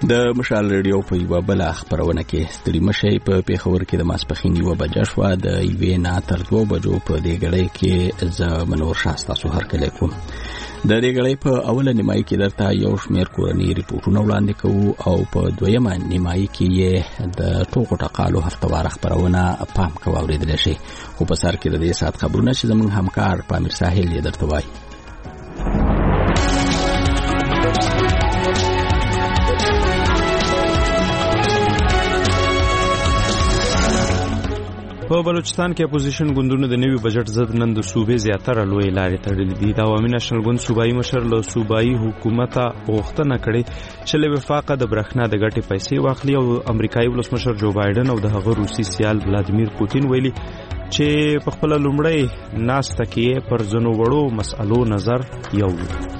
د مشال ریډیو په یو بل خبرونه کې ستړي مشي په پیښور کې د ماسپخین 1 بجې شو د یوې نه تر 2 بجو په دې غړې کې ز منور شاسته سو هر کله کوم د دې غړې په اوله نیمایي کې درته یو شمېر کورنۍ ریپورتونه وړاندې کوو او په دویمه نیمایي کې د ټوکو ټقالو هفتوار خبرونه پام کوو اوریدل شي خو په سر کې د دې سات خبرونه چې زموږ همکار پامیر ساحل یې درته وایي. په بلوچستان کې اپوزیشن ګوندونو د نوي بجټ ضد نن د صوبې زیاتره لوی لارې تړلې دي. د عوامي نېشنل ګوند صوبایي مشر له صوبایي حکومت غوښتنه کړې چې له وفاقه د برېښنا د ګټې پیسې واخلي او امریکایي ولسمشر جو بایدن او د هغه روسي سیال ولادیمیر پوتین ویلي چې په خپل لومړی ناسته کې پر ځینو وړو مسألو نظر یو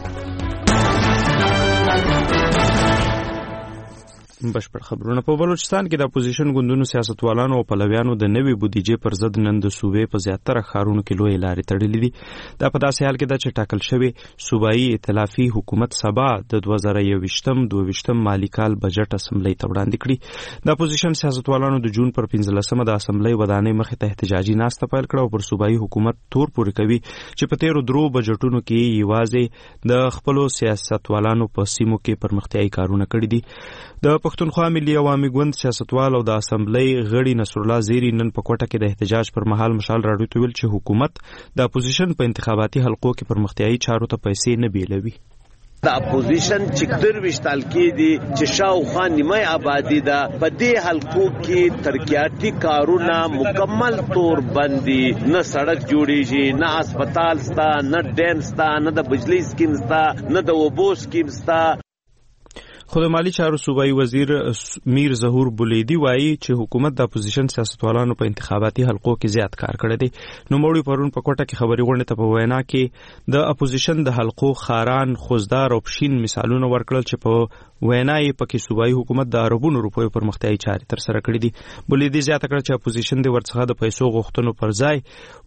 بشپړ خبرونه. په بلوچستان کې د اپوزیشن ګوندونو سیاستوالانو او پلویانو د نوي بودیجې پر ضد نن د صوبې په زیاتره ښارونو کې لوی لارې تړلې دي. دا په داسې حال کې ده چې ټاکل شوی صوبایي ائتلافي حکومت سبا د 2021-22 مالي کال بجټ اسمبلی ته وړاندې کړي. د اپوزیشن سیاستوالانو د جون پر 15مه د اسمبلی ودانۍ مخې ته احتجاجي ناسته پیل کړه او پر صوبایي حکومت تور پورې کوي چې په تیرو 3 بجټونو کې یوازې د خپلو سیاستوالانو په سیمو کې پرمختیايي کارونه کړي دي. د پښتونخوا ملي عوامي ګوند سیاستوال او د اسمبلی غړي نصر الله زیری نن په کوټه کې د احتجاج پر مهال مشال راډیو ته ویل چې حکومت د اپوزیشن په انتخاباتي حلقو کې پرمختیايي چارو ته پیسې نه بیلوي. د اپوزیشن چې 23 کې دي چې شاوخوا نیمه آبادی ده په دې حلقو کې ترقیاتي کارونه مکمل طور بندي نه سړک جوړیږي نه هسپتال ستا نه ډیم ستا نه د بجلی سکیم ستا نه د اوبو سکیم ستا. خو د مالی چارو صوبایي وزیر میر ظهور بولیدی وایي چې حکومت د اپوزیشن سیاستوالانو په انتخاباتي حلقو کې زیات کار کړی دی. نوموړي پرون په کوټه کې خبري غونډې ته په وینا کې د اپوزیشن د حلقو خاران خوزدار او پشین مثالونه ورکړل چې په وینا یې پکې صوبایي حکومت د اربونو روپیو پرمختیايي چارې تر سره کړې دي. بولیدی زیاته کړه چې اپوزیشن د ورڅخه د پیسو غوښتنو پر ځای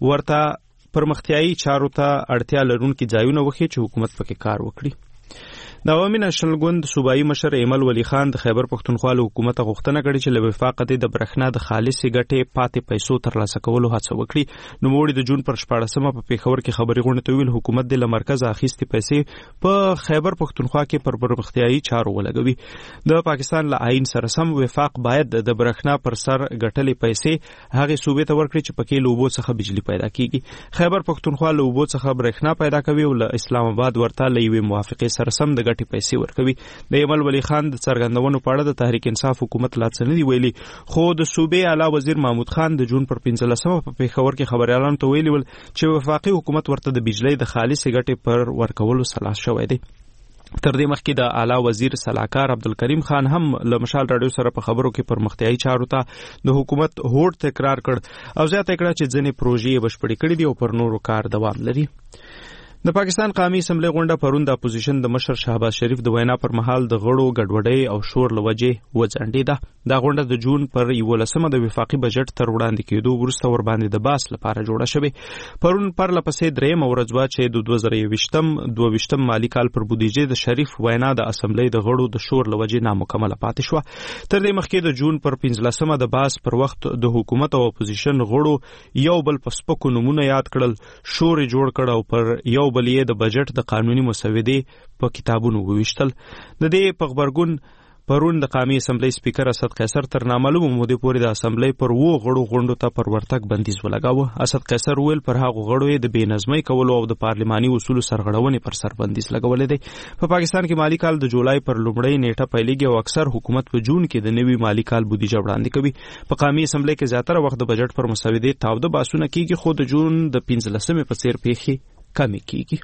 ورته پرمختیايي چارو ته اړتیا لرونکي ځایونه وښیي چې حکومت پکې کار وکړي. د عوامي نېشنل ګوند صوبایي مشر ایمل ولی خان د خیبر پښتونخوا له حکومت غوښتنه کړې چې له وفاقه د برېښنا د خالصې ګټې پاتې پیسو ترلاسه کولو هڅه وکړي. نوموړي د جون پر 14مه په پیښور کې خبري غونډې ته ویل حکومت د مرکز اخیستې پیسې په خیبر پښتونخوا کې پر پرمختیايي چارو ولګوي. د پاکستان له آئین سره سم وفاق باید د برېښنا پر سر ګټلې پیسې هغه صوبې ته ورکړي چې پکې له اوبو څخه بجلی پیدا کیږي. خیبر پښتونخوا له اوبو څخه برېښنا پیدا کوي او له اسلام آباد ورته له یوې موافقې سره سم د ګټې پیسې ورکوي. د ایمل ولی خان د څرګندونو په اړه د تحریک انصاف حکومت لا څه نه دی ویلي خو د صوبې اعلی وزیر محمود خان د جون پر 15مه په پیښور کې خبريالانو ته ویلي ول چې وفاقي حکومت ورته د بجلی د خالصې ګټې پر ورکولو صلاح شوی دی. تر دې مخکې د اعلی وزیر صلاحکار عبدالکریم خان هم له مشال راډیو سره په خبرو کې پرمختیايي چارو ته د حکومت هوډ تکرار کړ او زیاته کړه چې ځینې پروژې بشپړې کړې دي او پر نورو کار دوام لري. د پاکستان قومي اسمبلی غونډه پرون د اپوزیشن د مشر شهباز شریف د وینا پر مهال د غړو ګډوډۍ او شور لوجې وځنډېده. دا غونډه د جون پر 11مه د وفاقي بجټ تر وړاندې کېدو وروسته ور باندې د باس لپاره جوړه شوې. پرون پر لپسې درېمه ورځ وه چې د 2022 مالي کال پر بودیجې د شریف وینا د اسمبلی د غړو د شور لوجې نامکمله پاتې شوه. تر دې مخکې د جون پر 15مه د باس پر وخت د حکومت او اپوزیشن غړو یو بل په سپکو نومونه یاد کړل، شور جوړ کړ او پر یو بل یې د بجټ د قانوني مسودې په کتابونو وویشتل. د دې په غبرګون پرون د قومي اسمبلی سپیکر اسد قیصر تر نامعلومه مودې پورې د اسمبلی پر غړو غونډو ته پر ورتګ بندیز ولګاوه. اسد قیصر ویل پر هغو غړو یې د بېنظمۍ کولو او د پارلماني اصولو سرغړونې پر سر بندیز لګولی دی. په پاکستان کې مالي کال د جولای پر لومړۍ نیټه پیلېږي او اکثر حکومت په جون کې د نوي مالي کال بودیجه وړاندې کوي. په قومي اسمبلی کې زیاتره وخت د بجټ پر مسودې تاوده بحثونه کیږي خو د جون د 15مې په څیر پیښې کمې کیږي.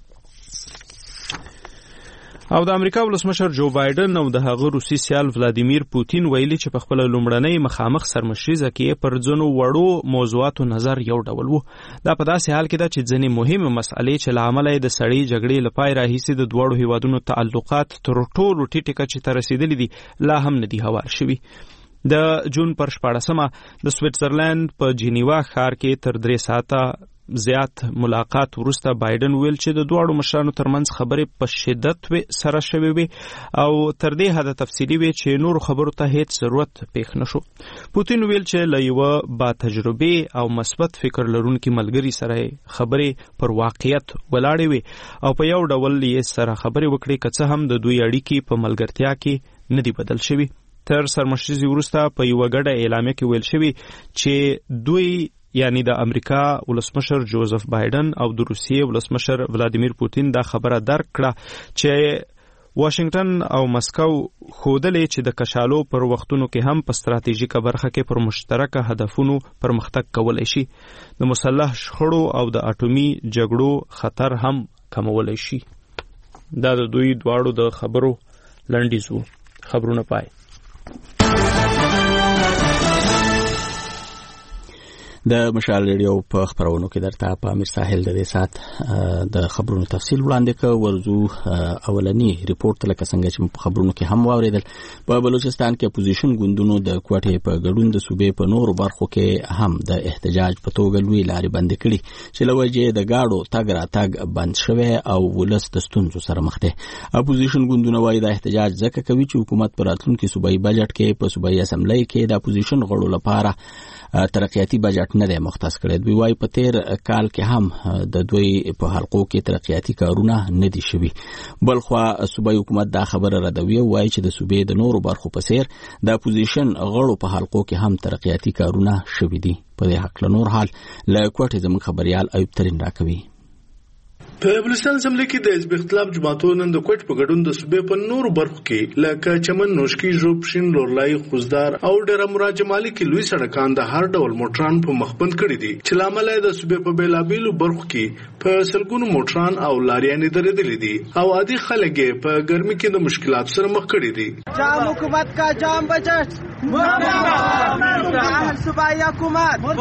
او د امریکا ولسمشر جو بایدن او د هغه روسي سیال ولادیمیر پوتین ویلي چې په خپل لومړنۍ مخامخ سرمشریزه کې پر ځینو وړو موضوعاتو نظر یو ډول وو. دا په داسې حال کې ده چې ځینې مهمه مسئلې چې له امله د سړې جګړې له پای راهیسې د دواړو هیوادونو تعلقات تر ټولو ټیټې کچې ته رسیدلي دي لا هم نه دي هوار شوي. د جون پر 14مه د سویټزرلند په جنیوا ښار کې تر 3 ساعته زیات ملاقات وروسته بایدن ویل چې د دواړو مشرانو ترمنځ خبرې په شدت سره شوې وي او تر دې حده تفصیلي وي چې نور خبرو ته هیڅ ضرورت پېښ نشو. پوتین ویل چې له یوه با تجربې او مثبت فکر لرونکي ملګري سره خبرې پر واقعیت ولاړې وي او په یو ډول یې سره خبرې وکړي که څه هم د دوی اړیکې په ملګرتیا کې نه دي بدل شوي. تر سرمشرزي وروسته په یوه ګډه اعلامیه کې ویل شوي چې دوی یعنی د امریکا ولسمشر جوزف بایدن او د روسیې ولسمشر ولادیمیر پوتین دا خبره درک کړه چې واشنگټن او مسکو ښودلې چې د کشالو پر وختونو کې هم په ستراتیژیکه برخه کې پر مشترکه هدفونو پرمختګ کولی شي، د مسلح شخړو او د اټومي جګړو خطر هم کمولی شي. دا د دوی دواړو د خبرو لنډیز وو. خبرونه پای. د مشال ریډیو په خبرونو کې درته په امیر ساحل د دې سات د خبرونو تفصیل وړاندې کوو. ورزو اولنی ریپورت لکه څنګه چې په خبرونو کې هم واوریدل، په بلوچستان کې اپوزیشن ګوندونو د کوټې په ګډون د صوبې په نورو برخو کې هم د احتجاج په توګه لوی لارې بندې کړي چې له وجې د گاډو تګ راتګ بند شوی او ولس د ستونزو سره مخ دی. اپوزیشن ګوندونه وايي د احتجاج ځکه کوي چې حکومت پر راتلونکي صوبایي بجټ کې په صوبایي اسمبلی کې د اپوزیشن غړو لپاره ترقیاتي بجټ نه دی مختص کړی. دوی وايي په تیر کال کې هم د دوی په حلقو کې ترقیاتي کارونه نه دي شوي. بلخوا صوبایي حکومت دا خبره ردوي او وايي چې د صوبې د نورو برخو په څیر د اپوزیشن غړو په حلقو کې هم ترقیاتي کارونه شوي دي. په دې حق له نور حال له کوټې زموږ خبريال ایوب ترين راکوي. په بلوچستان اسمبلی کې د حزب اختلاف جماعتونو نن د کوټ په ګډون د صوبې په نورو برخو کې لکه چمن، نوشکی، ژوب، شین، لورلای، خوزدار او ډېره مراجمالي کې لوی سړکان د هر ډول موټران په مخبند کړي دي چې لامل د صوبې په بیلابیلو برخو کې په سلګونو موټران او لاریانې درېدلې دي او عادي خلک په ګرمي کې د مشکلات سره مخ کړي دي. جام حکومت کا جام بجٹ مرحبا صوبایي حکومت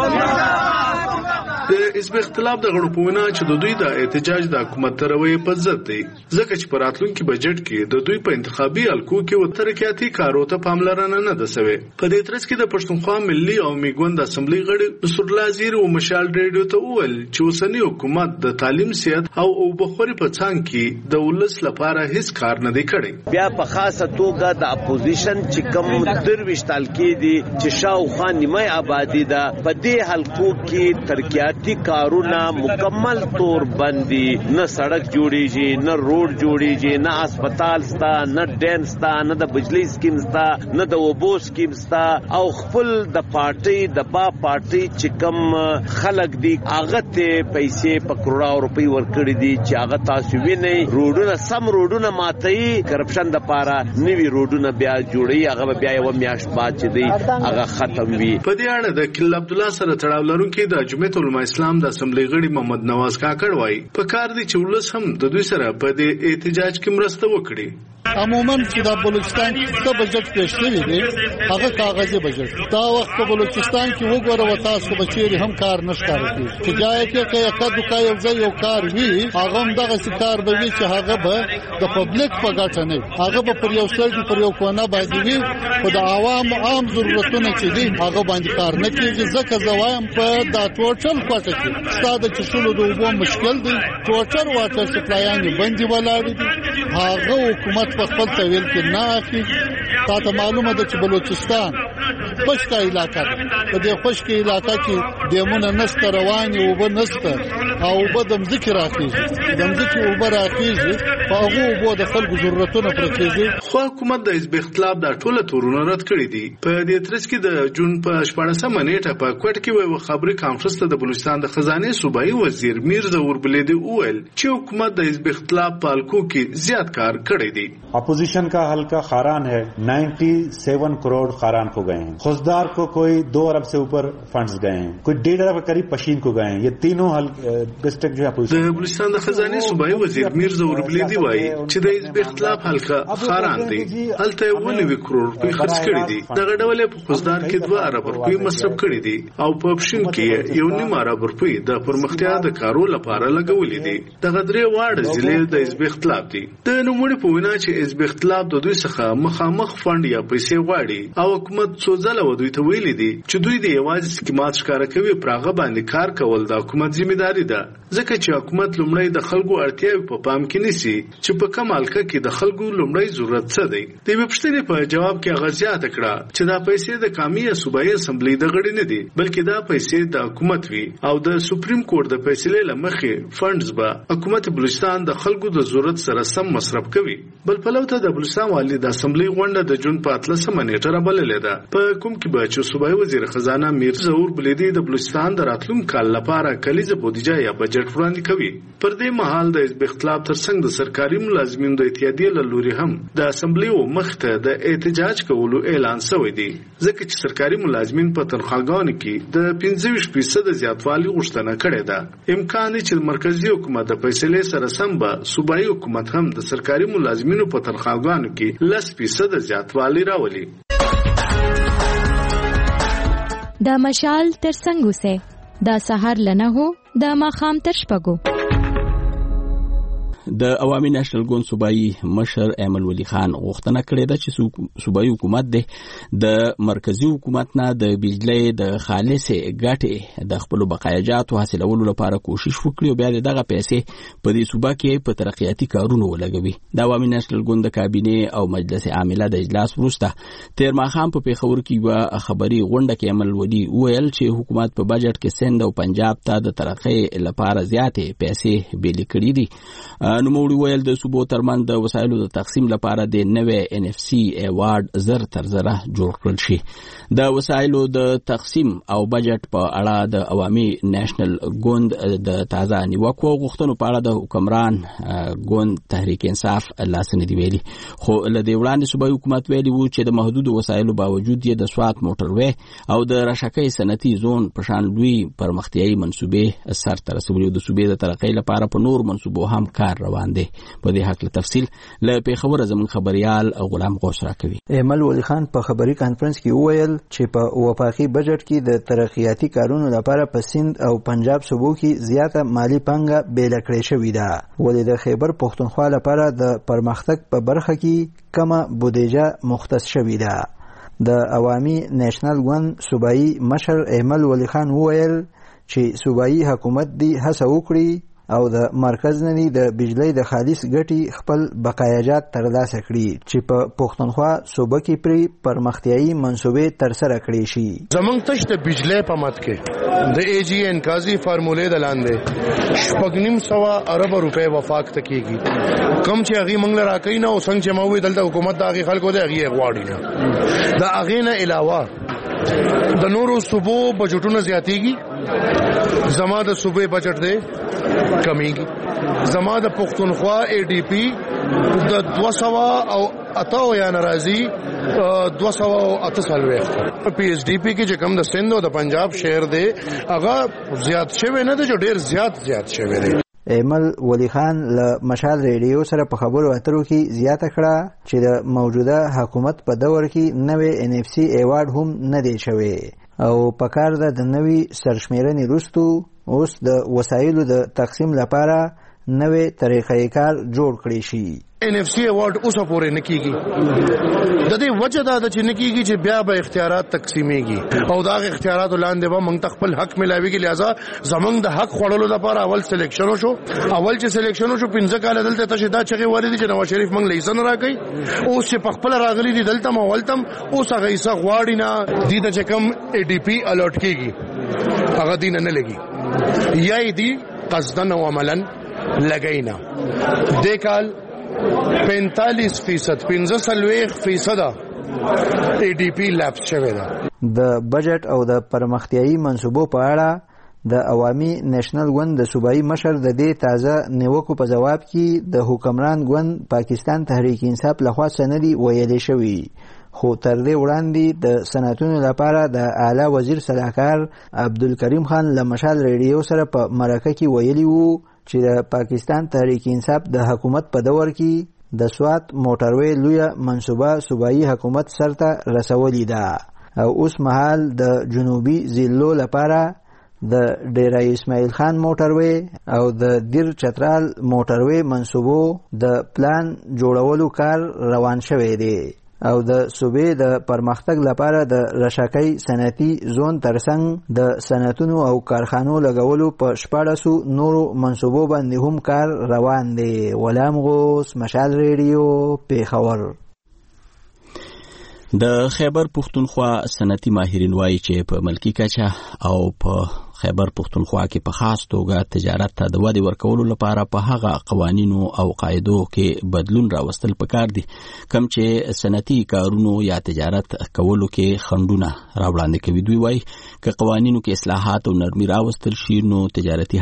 د حزب اختلاف د غړو په وینا چې د دوی د احتجاج د حکومت تروي په ضد دی ځکه چې پر راتلونکي بجټ کې د دوی په انتخابي حلقو کې و ترقیاتي کارو ته پاملرنه نه ده شوې. په دې ترڅ کې د پښتونخوا ملي او میګوند اسمبلی غړي نصر الله زیر او مشال ریډیو ته وویل چې اوسنی حکومت د تعلیم، صحت او بخوري په څنګ کې د ولس لپاره هیڅ کار نه دی کړی. بیا په خاصه توګه د اپوزیشن چې کوم درويشتال کې دي چې شاوخوا نیمه آبادی ده په دې حلقو کې ترقیاتي کارونه مکمل طور باندې نه سړک جوړیږي، نه روډ جوړیږي، نه هسپتال ستا، نه ډین ستا، نه د بجلی سکیم ستا، نه د اوبو سکیم ستا او خپل د پارټي د با پارټي چې کوم خلک دي هغه ته پیسې په کروڑو روپۍ ورکړي دي چې هغه تاسو وینئ. روډونه سم روډونه ماتي، کرپشن د پاره نوي روډونه بیا جوړي، هغه بیا یو میاشت بعد چې دی هغه ختم وي. په دې اړه د کل عبد الله سره تړاو لرونکي د جمعیت العلماء اسلام د اسمبلی غړي محمد نواز کاکړ وايي په کار دي چې ولس هم د دوی سره په دې احتجاج کې مرسته وکړي. عموما چې د بلوچستان څخه بجټ پیش شوی دی هغه کاغذي بجټ دا وخت په بلوچستان کې وګوره و تاسو بچی هم کار نشته کوي چې جای کې یو کا یو ځای یو کار وی هغه هم دغه کار به وي چې هغه به د پبلک په ګټه نه هغه به پر یو سړی پر یو کونه باندې وي خو د عام ضرورتونه چې دي هغه باندې کار نه کیږي. ځکه زوایم په دا ټوټل کوټه کې ستاسو چې شلو د وبو مشکل دی ټوټل واټر سپلایان باندې ولاړ دي هغه حکومت په خپل تویل کې نه اخی. تاسو معلومه ده چې بلوچستان خشکه علاقه ده. په دې خشکه علاقه کې دیمونه نسته رواني او بنسته او بدم ذکر راکېږي دم ذکر او براکېږي په هغه وبو د خلکو ضرورتونه پر کېږي. خو حکومت د حزب اختلاف د ټوله تورونه رد کړی دي. په دې ترڅ کې د جون په 14مه نیټه په کوټ کې وو خبري کانفرنس ته د بلوچستان د خزانه صوبایي وزیر میر زهور بلیدی وویل چې حکومت د حزب اختلاف په حلقو کې زیات کار کړی دی. अपोजिशन का हल्का खारान है 97 करोड़ खारान को गए हैं. खुजदार को कोई 2 अरब से ऊपर फंड्स गए हैं, कोई 1.5 अरब करीब पशीन को गए हैं. ये तीनों डिस्ट्रिक्ट जो है د بلوچستان د خزانه صوبایي وزیر میر زهور بلیدی وایي چې د حزب اختلاف حلقه خاران دی هلته 90 کروڑ روپۍ خرج کړي دي. دغه ډول په خوزدار کې 2 ارب روپۍ مصرف کړي دي او په پښین کې 1.5 ارب روپۍ د پرمختیا د کارو لپاره لګولې دي. دغه درې واړه ضلع د حزب اختلاف دي. د نوموړي په وینا چې حزب اختلاف د دوی څخه مخامخ فند یا پیسې غواړي او حکومت څو ځله پلوه دوی ته ویلي دي چې دوی د یوازې سکیمات ښکاره کوي پر هغه باندې کار کول د حکومت ذمہداري ده ځکه چې حکومت لومړی د خلکو اړتیاوې په پام کې نیسي چې په کوم حلقه کې د خلکو لومړی ضرورت څه دی. د یوې پوښتنې په جواب کې هغه زیاته کړه چې دا پیسې د قومي یا صوبایي اسمبلۍ د غړي نه دي بلکې دا پیسې د حکومت وي او د سپریم کورټ د فیصلې له مخې فنډز به حکومت بلوچستان د خلکو د ضرورت سره سم مصرف کوي. بل پلو ته د بلوچستان والي د اسمبلۍ غونډه د جون په 13 نیټه رابللې ده په کوم کې به چې صوبایي وزیر خزانه میر ظهور بلیدي د بلوچستان د راتلونکي کال لپاره کلیزه بودیجه یا بجټ وړاندې کوي. پر دې مهال د حزب اختلاف ترڅنګ د سرکاري ملازمینو د اتحادیې له لوري هم د اسمبلۍ مخته د احتجاج کولو اعلان شوی دی ځکه چې سرکاري ملازمین په تنخواګانو کې د 25% زیاتوالی غوښتنه کړې ده. امکان چې مرکزی حکومت د فیصلې سره سم به صوبایي حکومت هم د سرکاري ملازمینو په تنخواګانو کې 10% زیاتوالی راولي. دا مشال تر څنګه وسه دا سحر لنه هو دا ماخام تر شپږو. د عوامي نېشنل ګوند صوبایي مشر ایمل ولی خان غوښتنه کړې ده چې صوبایي حکومت د مرکزی حکومت نه د بجلی د خالصې ګټې د خپل بقایاجاتو حاصلولو لپاره کوشش وکړي او بیا دغه پیسې په دې صوبه کې په ترقیاتي کارونو ولګوي. د عوامي نېشنل ګوند د کابینې او مجلس عامله د اجلاس وروسته تیر ماښام په پیښور کې یوه خبري غونډه کې ایمل ولی وویل چې حکومت په بجټ کې سند او پنجاب ته د ترقۍ لپاره زیاتې پیسې بیلې کړي دي. نوموړي ویل د صوبو ترمنځ د وسایلو د تقسیم لپاره د نوې NFC ایوارډ زر تر زره جوړ کړل شي. د وسایلو د تقسیم او بجټ په اړه د عوامي نېشنل ګوند د تازه نیوکو غوښتنو په اړه د حکمران ګوند تحریک انصاف لاسنه دی ویلي خو له دې وړاندې صوبایي حکومت ویلي وو چې د محدود وسایلو باوجود یې د سوات موټروي او د راشکۍ صنعتي زون په شان لوی پرمختیایي منصوبې سر ته رسولي او د صوبې د ترقۍ لپاره په نور منصوبو هم کار روان دی. په دې حق له تفصیل له پیښور زموږ خبريال غلام غوث راکوي. ایمل ولی خان په خبري کانفرنس کې وویل چې په وفاقي بجټ کې د ترقیاتي کارونو لپاره په سند او پنجاب صوبو کې زیاته مالی پانګه بیل کړې شوې ده ولې د خیبر پښتونخوا لپاره د پرمختګ په برخه کې کمه بودیجه مختص شوې ده. د عوامي نېشنل ګوند صوبایي مشر ایمل ولی خان وویل چې صوبایي حکومت دی هڅه وکړي او د مرکز نه د بجلی د خالص ګټي خپل بقایاجات ترلاسه کړي چې په پښتونخوا صوبه کې پرې پرمختیایي منصوبې ترسره کړي شي. زمونږ تش د بجلی په مت کې د AGN کازي فارمولې د لاندې 9.5 ارب روپے وفاق تکيږي کم چې هغه منګل راکې نه او څنګه چې موږ دلته حکومت د هغه خلکو د هغه غواړي نه د هغه نه علاوه د نورو صوبو بجټونه زیاتېږي زما د صوبې بجټ دی کمیږي زما د پښتونخوا ADP د 200 او اتو یا ناراضي 248 PSDP کې چې کم د سند او د پنجاب شهر دی هغه زیات شوی نه دی جو ډیر زیات شوی دی. ایمل ولی خان له مشال ریډیو سره په خبرو اترو کې زیاته کړه چې د موجوده حکومت په دور کې نوې NFC ایوارډ هم نه دی شوی او په کار ده د نوې سرشمیرنې وروسته اوس د وسایلو د تقسیم لپاره نوې طریقې کار جوړ کړی شي. NFC ایوارډ اوسه پورې نکېږي د دې وجه دا چې نکېږي چې بیا به اختیارات تقسیمېږي او دا اختیارات لاندې به موږ خپل حق ملاويږي لہذا زمونږ د حق خړلو لپاره اول سلیکشن وشو اول چې سلیکشن وشو 15 کال دلته تشهدا چغې والدي چې نواز شریف موږ لیسن راکې او چې په خپل راغلي دي دلته مولتم اوس هغه یې غواړي نه دي د چکم ADP الرټ کېږي هغه دین نه لګي یا دي قصدن او عملا لګینا د کال 45% 15% ADP لابس شوی ده. د بجټ او د پرمختیایي منصوبو په اړه د عوامي نېشنل ګوند د صوبایي مشر د دې تازه نیوکو په جواب کې د حکمران ګوند پاکستان تحریک انصاف لخوا سندي ویلې شوی خو تر دې وړاندې د صنعتونو لپاره د اعلی وزیر صلاحکار عبدالکریم خان له مشال ریډیو سره په مرکه کې ویلي وو چې د پاکستان تحریک انصاف د حکومت په دور کې د سوات موټروي لویه منصوبه صوبایي حکومت سرته رسولې ده او اوس مهال د جنوبي ضلعو لپاره د ډیرای اسماعیل خان موټروي او د دیر چترال موټروي منصوبو د پلان جوړولو کار روان شوی دی. او د صوبې د پرمختګ لپاره د رشاکۍ صنعتي زون ترڅنګ د صنعتونو او کارخانو لګولو په 14 نورو منصوبو باندې هم کار روان دی. غلام غوث، مشال ریډیو، پیښور. د خیبر پښتونخوا صنعتي ماهرین وایي چې په ملکی کچه او په خیبر پښتونخوا کې په خاص توګه تجارت ته د ودې ورکولو لپاره په هغه قوانینو او قاعدو کې بدلون راوستل پکار دي کوم چې صنعتي کارونو یا تجارت کولو کې خنډونه راوړاندې کوي. دوی وایي چې قوانینو کې اصلاحات او نرمي راوستل شي نو تجارتي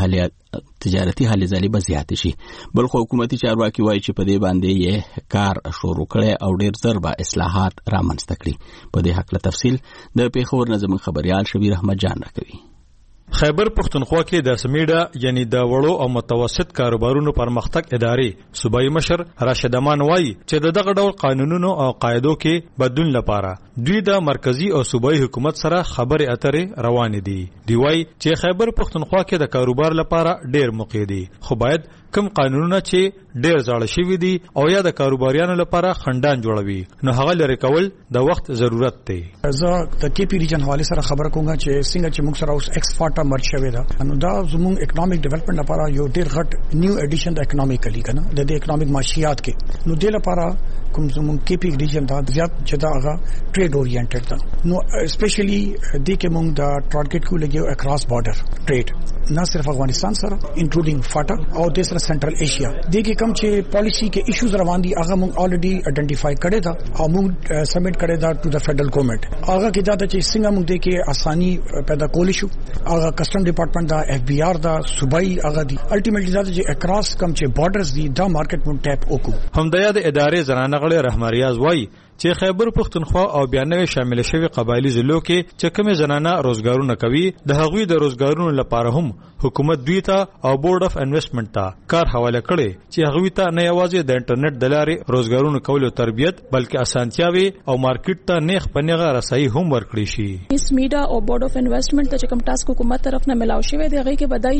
هلې ځلې به زیات شي. بل خو حکومتي چارواکي وایي چې په دې باندې یې کار شروع کړي او ډېر ژر به اصلاحات رامنځته کړي. په دې هکله تفصیل د پیښور نه زموږ خبريال شبیر احمد جان راکوي. خیبر پښتونخوا کې د سمیډا یعنی د وړو او متوسط کاروبارونو پرمختګ ادارې صوبایي مشر راشد امان وایي چې دغه ډول قانونونو او قاعدو کې بدلون لپاره دوی د مرکزی او صوبایي حکومت سره خبرې اترې روان دي. دی وایي چې خیبر پښتونخوا کې د کاروبار لپاره ډېر موقع دي خو باید کوم قانونونه چې ډېر زاړه شوي دي او یا د کاروباریانو لپاره خنډان جوړوي نو هغه لري کول د وخت ضرورت دی. زه د کې پی ریجن حواله سره خبره کوم چې څنګه چې موږ سره اوس ایکسپورټ مرچ شوی دا نو دا زموږ اکونومیک ډیولپمنٹ لپاره یو ډېر غټ نیو اډیشن د اکونومیکلی کنه د اکونومیک معاشيات کې نو د لپاره کوم زموږ کې پی ریجن دا زیات جدا هغه ټریډ اورینټډ دا نو اسپیشلی د کې موږ دا ټارګټ کو لګیو اکراس بارډر ټریډ نه صرف افغانستان سره انکلودینګ فاټا او د سنټرل ایشیا د کې کوم چې پالیسی کې ایشوز روان دي هغه موږ الریډي آئیډنټیفای کړی دا او موږ سبمټ کړی دا ټو د فدرل ګورنمنت. هغه کې دا چې څنګه موږ د کې اساني پیدا کول شو هغه کسٹم ډپارټمنٹ دا اف بی آر دا صوبایي هغه دي الټیمیټلی دا چې اکراس کوم چې بارډرز دي دا مارکیټ مون ټاپ وکړو. همدایا د ادارې زنانه غړي رحمریاض وایي چې خیبر پښتونخوا او بیانوي شامل شوی قبایلی ضلعو کې چې کومه زنانه روزګارونه کوي د هغوی د روزګارونو لپاره هم حکومت دوی ته او بورډ اف انویسټمنټ ته کار حواله کړي چې هغوی ته نه یوازې د انټرنیټ د لارې روزګارونه کولو تربیت بلکې اسانتیاوي او مارکیټ ته نیغ پنیغه رسایي هم ورکړي شي. میډا او بورډ اف انویسټمنټ ته کوم ټاسک حکومت طرف نه ملاو شوی دی هغه کې بدای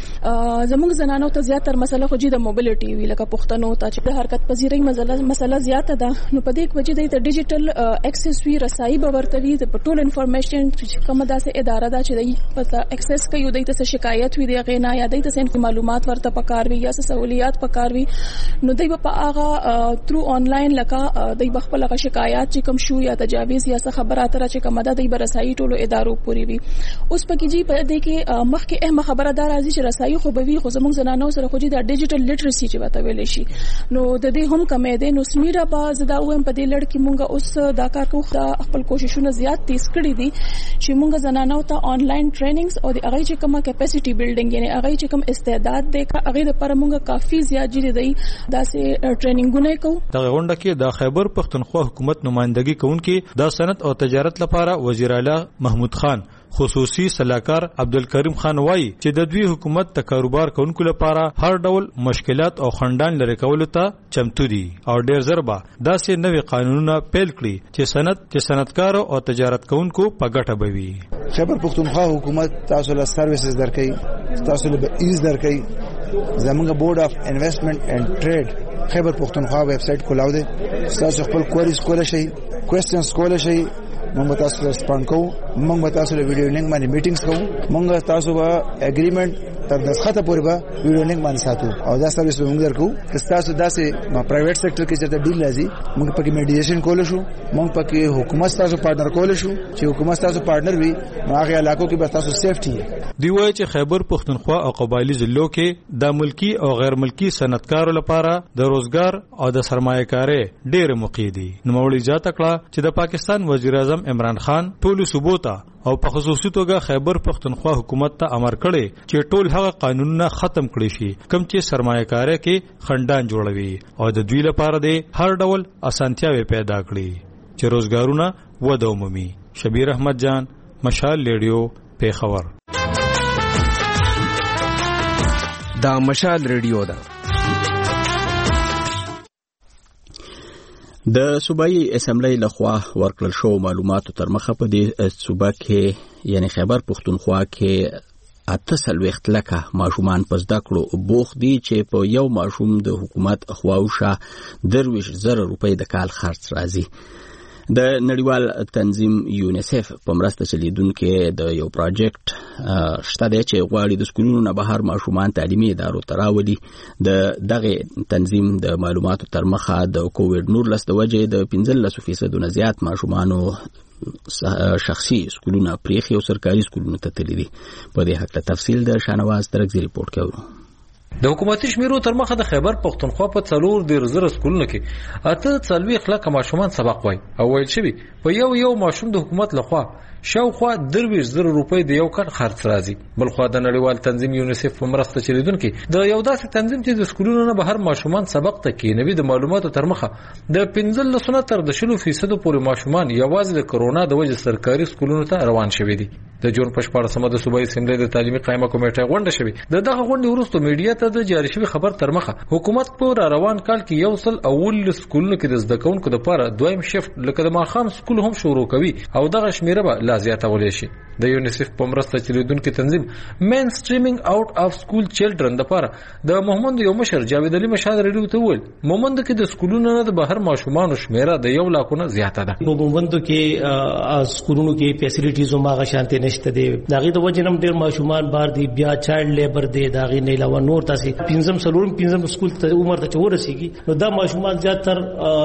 چې زموږ زنانو ته زیاتره مسله خو د موبیلیټي وی لکه پښتنو ته چې د حرکت پذیرۍ مسله زیاته ده نو په دې وجه د ډیجیټل اکسس وی رسایي به ورتوي د ټول انفارمیشن چې کومه داسې اداره ده چې د پتا اکسس کوي د ته شکایت وي د غینا یا د ته معلومات ورته پکار وي یا سہولیات پکار وي نو دوی په هغه تھرو آنلاین لکه دوی بخپل هغه شکایات چې کوم شو یا تجاویز یا څه خبره اتره چې کومه ده دوی به رسایي ټولو ادارو پوری وي. اوس پکې جی په دې کې مخکې اهم خبره ده راځي چې رسایي خو به وي خو زموږ زنانو سره خو د ډیجیټل لیټرسي چې وته ویل شي نو د دې هم کمې ده. نو سمیرا په زدا ویم په دې لړ کې مونږ اوس دا کار کوو خپل کوششونه زیات تیز کړی دي چې مونږ زنانو ته آنلاین ټریننګز او د هغه چې کومه کیپاسټي بیلډینګ یعنی هغه چې کوم استعداد دی هغه لپاره مونږ کافي زیات جدي دی داسې ټریننګونه کوو. دغه غونډه کې د خیبر پښتونخوا حکومت نمائندګي کوونکي د صنعت او تجارت لپاره وزیر اعلی محمود خان خصوصي صلاحکار عبدالکریم خان وایي چې د دوی حکومت د کاروبار کوونکو لپاره هر ډول مشکلات او خنډان لري کولو ته چمتو دي او ډېر ژر به داسې نوي قانونونه پیل کړي چې صنعتکار او تجارت کوونکو په ګټه بوي. خیبر پښتونخوا حکومت تاسو له سرویسز درکې تاسو له ایز درکې زمونږ بورډ اف انویسټمنټ اینڈ ټریډ خیبر پښتونخوا ویب سټ کولاو دي تاسو خپل کوریز کولای شئ کوېسچنز کولای شئ موږ تاسو ریسپانډ کوو موږ تاسو له ویډیو لینک باندې میټینګز کوو موږ تاسو به اګریمنت تر دسخطه پورې به ویډیو لینک باندې ساتو او دا سرویس موږ درکو که تاسو داسې پرایویټ سېکټر کې چې ډیل راځي موږ پکې میډییشن کول شو موږ پکې حکومت تاسو پارټنر کول شو چې حکومت تاسو پارټنر وي هغه علاقو کې به تاسو سیفټي. دی وایي چې خیبر پښتونخوا او قبایلی ضلعو کې د ملکی او غیر ملکی صنعتکارو لپاره د روزګار او د سرمایه کاري ډېر موقع دي. نوموړي زیاته کړه چې د پاکستان وزیر اعظم عمران خان ټولو صوبو ته او په خصوصي توګه خیبر پښتونخوا حکومت ته امر کړی چې ټول هغه قانونونه ختم کړي شي کوم چې سرمایه کاري کې خنډان جوړوي او د دوی لپاره د هر ډول اسانتیاوي پیدا کړي چې روزګارونه وده ومومي. شبیر احمد جان، مشال ریډیو، پیښور. دا مشال ریډیو ده. د صوبایي اسمبلی لخوا ورکړل شو معلوماتو تر مخه په دې صوبه کې یعنی خیبر پښتونخوا کې 48 لکه ماشومان په زده کړو بوخت دي چې په یو ماشوم د حکومت خواوشا 23,000 روپۍ د کال خرڅ راځي. د نړیوال تنظیم یونیسف په مرسته چلیدونکو د یو پروجیکټ شته دی چې غواړي د سکولونو نه بهر ماشومان تعلیمي ادارو ته راولي. دغه تنظیم د معلوماتو تر مخه د کووډ 19 د وجې د 15% نه زیات ماشومانو شخصي سکولونه پریخي او سرکاري سکولونو ته تللي دي. په دې حق ته تفصیل د شانواز ترکزي ریپورت کوي. د حکومتي شمیرو تر مخه د خیبر پختونخوا په 4,000 سکولونو کې 48 لکه ماشومان سبق وای او ویل شوی په یو ماشوم د حکومت لخوا شاوخوا 23,000 روپۍ د یو کال خرڅ راځي. بلخوا د نړیوال تنظیم یونیسف په مرسته چلیدونکو د یو داسې تنظیم چې د سکولونو نه بهر ماشومان سبق ته کېنوي د معلوماتو تر مخه د 15 تر 20% پورې ماشومان یوازې د کرونا د وجې سرکاري سکولونو ته روان شوي دي. د جون په 14مه د صوبایي اسمبلی د تعلیمي قائمه کمیټه غونډه شوې. دغه غونډې وروسته میډیا ته د جاری شوی خبر تر مخه حکومت په روان کال کې 100 سکولونو کې د زده کوونکو لپاره دویم شفت لکه د ماخام سکول هم شروع کوي او دغه شمیره به لا زیاتولی شي. د یونیسف په مرسته چلیدونکو تنظیم مین سټریمینګ آوټ اف سکول چیلډرن لپاره د مومند یو مشر جاوید علي مشهد رډیو ته ویل مومند کې د سکولونو نه د بهر ماشومان شمیره د 1 لک نه زیاته ده. په مومند کې سکولونو کې فیسیلیټیز او ماغه شانته نشته دي. داغه د وجنم ډیر ماشومان بار دي بیا چایلډ لیبر دي داغه نه علاوه نور تاسو 15 سکول ته عمر ته ورسیږي نو دا ماشومان زیاتر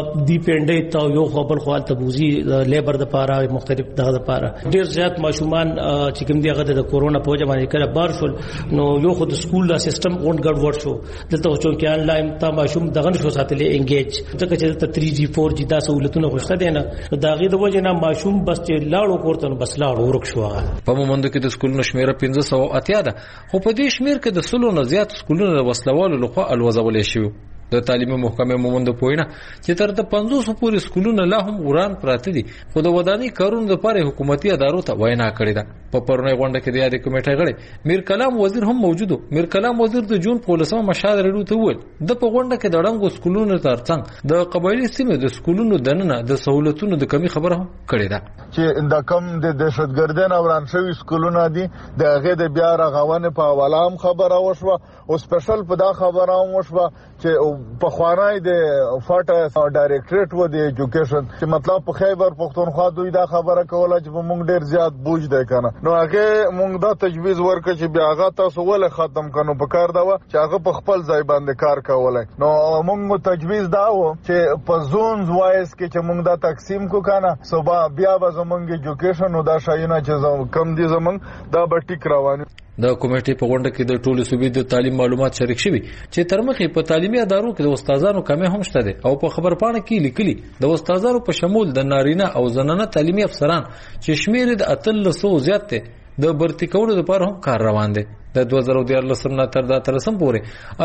ډیپندنت او یو خپل خپل تبوزي لیبر د لپاره مختلف دغه لپاره ډیر زیات ماشومان چې کوم دی هغه د کورونا په وجه باندې کړه بار شول نو یو خو د سکول دا سیستم اون ګډوډ شو دلته چې کې انلاین تا ماشوم دغه شو ساتلې انګیج ځکه چې 3G 4G دا سہولتونه خوشته دي نه داغه د وجه نه ماشوم بس چې لاړو کوړتن بس لاړو ورک شو. په مومند کې د سکولونو شمیره 1580 ده خو په دې شمیر کې د سلو نه زیات سکولونو د وسلوالو لخوا الوزول شي. د تعلیمي محکمې مومند پوینه چې تر د 500 پورې سکولونه لا هم وران پراته دي خو د وداني کارونو لپاره حکومتي ادارو ته وینا کړې ده. په پرونی غونډه کې د یادې کمیټې غړي میر کلام وزیر هم موجود. میر کلام وزیر د جون په 15مه مشهد رډیو ته ویل د په غونډه کې د ډنګو سکولونو ترڅنګ د قبایلی سیمې د سکولونو دننه د سہولتونو د کمی خبره هم کړې ده چې د کم د دهشتګردۍ نه وران شوي سکولونه دي د هغه د بیا رغونې په حواله هم خبره وشوه او سپیشل په دا خبره هم وشوه چې په خوانای د فاټا ډایریکټریټ و د ایجوکیشن چې مطلب په خیبر پختونخوا دوی دا خبره کوله چې موږ ډیر زیات بوج دی کنه نو هغه موږ دا تجویز ورکړ چې بیا هغه تاسو ولې ختم کنو په کار دا و چې هغه په خپل ځای باندې کار کولای نو موږ تجویز دا و چې په زونز وایس کې چې موږ دا تقسیم کو کنه صبح بیا به زمونږ ایجوکیشن او دا شایونه چې کم دي زمونږ دا به ټیک روان. د کمیټې په غونډه کې د ټولو صوبې د تعلیم معلومات شریک شوي چې تر مخې په تعلیمي ادارو کې د استادانو کمی هم شته دي او په خبرپاڼه کې لیکلي د استادانو په شمول د نارینه او زنانه تعلیمي افسران چې شمیر د 300 زیات دي د برتی کولو لپاره هم کار روان دي. د 2014 نه تر 2013 پورې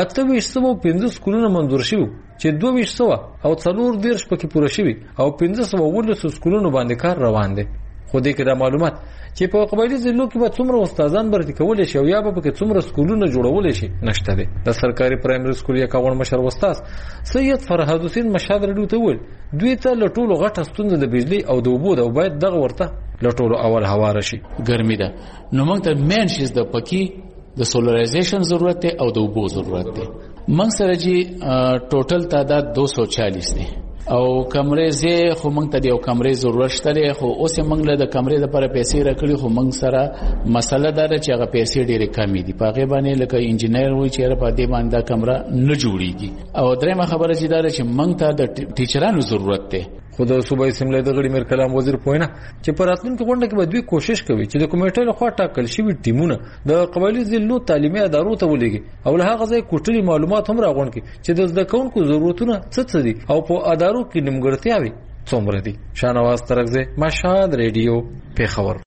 2815 سکولونه منظور شوي چې 2200 او 4 پکې پوره شوي او 1519 سکولونو باندې کار روان دي. خو دې کې دا معلومات چې په قبایلی ضلعو کې به څومره استادان برتی کولای شي او یا به پکې څومره سکولونه جوړول شي نشته دي. د سرکاري پرایمري سکول یو کاون مشر استاد سید فرهاد حسین مشهد رډیو ته ویل دوی ته لټولو غټه ستونزه د بجلی او د اوبو د باید دغه ورته لټولو اول هواره شي. ګرمي ده نو موږ ته مین شي د پکې د سولرایزیشن ضرورت دی او د اوبو ضرورت دی. موږ سره جی ټوټل تعداد 240 دی او کمرې زه خو موږ ته د یو کمرې ضرورت شته خو اوس موږ له د کمرې لپاره پیسې راکړي خو موږ سره مسله ده چې هغه پیسې ډېرې کمې دي په هغې باندې لکه انجینر وایي چې په دې باندې دا کمره نه جوړېږي. او درېیمه خبره چې دا ده چې موږ ته د ټیچرانو ضرورت دی. خو د صوبایي اسمبلی د غړي میر کلام وزیر پوینه چې په راتلونکي غونډه کې به دوی کوشش کوي چې د کمیټې لخوا ټاکل شوي ټیمونه د قبایلي ضلعو تعلیمي ادارو ته ولېږي او له هغه ځای کوټلي معلومات هم راغونډ کړي چې د زده کوونکو ضرورتونه څه دي او په ادارو کې نیمګړتیاوې څومره دي. شانواز ترکزی مشهد ریډیو پیښور.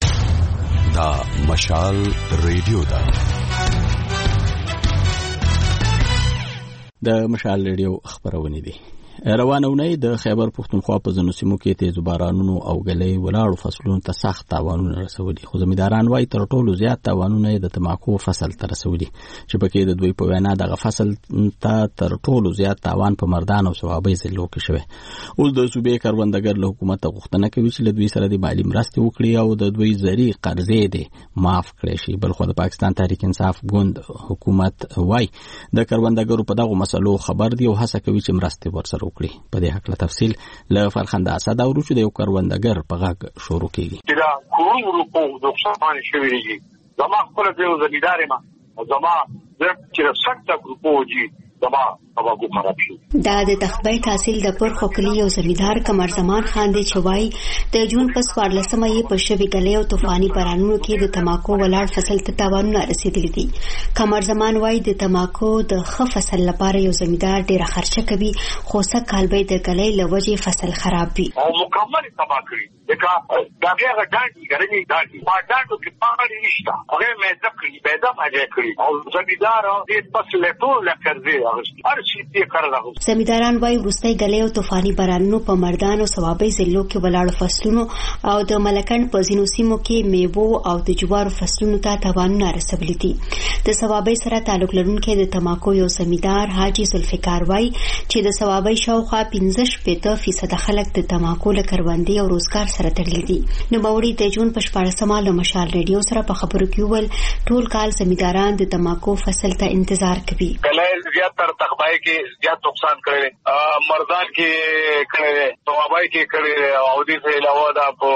دا مشال ریډیو ده. د مشال ریډیو خبرونه دي. روانه ونې د خیبر پښتونخوا په ځینو سیمو کې تیز بارانونو او غلې ولاړو فصلونو ته سخت تاوانونه رسولي، خو زمینداران وايي تر ټولو زیات تاوانونه د تماکو فصل ته رسولي چې پکې د دوی په وینا دغه فصل ته تر ټولو زیات تاوان په مردان او ثوابي ضلعو کې شوی. اوس د صوبې کروندګر له حکومت غوښتنه کوي چې له دوی سره د مالي مرستې وکړي او د دوی زری قرضې دې معاف کړي شي. بل خو د پاکستان تحریک انصاف ګوند حکومت وايي د کروندګرو په دغه مسلو خبر دی او هڅه کوي چې مرستې ورسره وکړي. په دې حق له تفصیل له فرخنده اسد او روچو د یو کروندګر په غږ شروع کیږي. دا کورونو په نقصان شوی دی. زما خپل د زمیندار ما زما چې سخت ګروپو دما هواګو خراب شي. دا د تخبای تحصیل د پرخو کلی او زمیندار کمر زمان خان دی چوي د جون په 14مه یې په شوی غلې او طوفاني بارانونو کې د تماکو ولاړ فصل ته تاوانونه رسیدلي دي. کمر زمان وايي د تماکو د ښه فصل لپاره یو زمیندار ډیره خرچه کوي، خو څه کال به د غلې لوجې فصل خراب وي او مکمل تباہ کړي. دا بیا غاډي ګرمي داږي پاډانو کې پاړې نشته، هغه مې ځکه پیدا باندې کړی او زمیندار دې فصل ټول لکرځي هر شي دې کړل. زمینداران وايي وروستي غلې او طوفاني بارانونو په مردان او ثوابي ضلعو کې ولاړ فصلونو او د ملکند په ځینو سیمو کې میوو او د جوارو فصلونو ته تاوانونه رسولي دي. د ثوابي سره تعلق لرونکي د تماکو یو زمیندار حاجی ذوالفقار وايي چې د ثوابي شاوخوا 15% خلک د تماکو له کروندې او روزګار سره تړلي دي. نو باوري د جون په 14مه له مشال ریډیو سره په خبرو کې ول ټول کال زمینداران د تماکو فصل ته انتظار کوي. کله زیاتره تخبای کې زیات نقصان کړی، مردان کې کړی، ثوابای کې کړی او دې څخه علاوه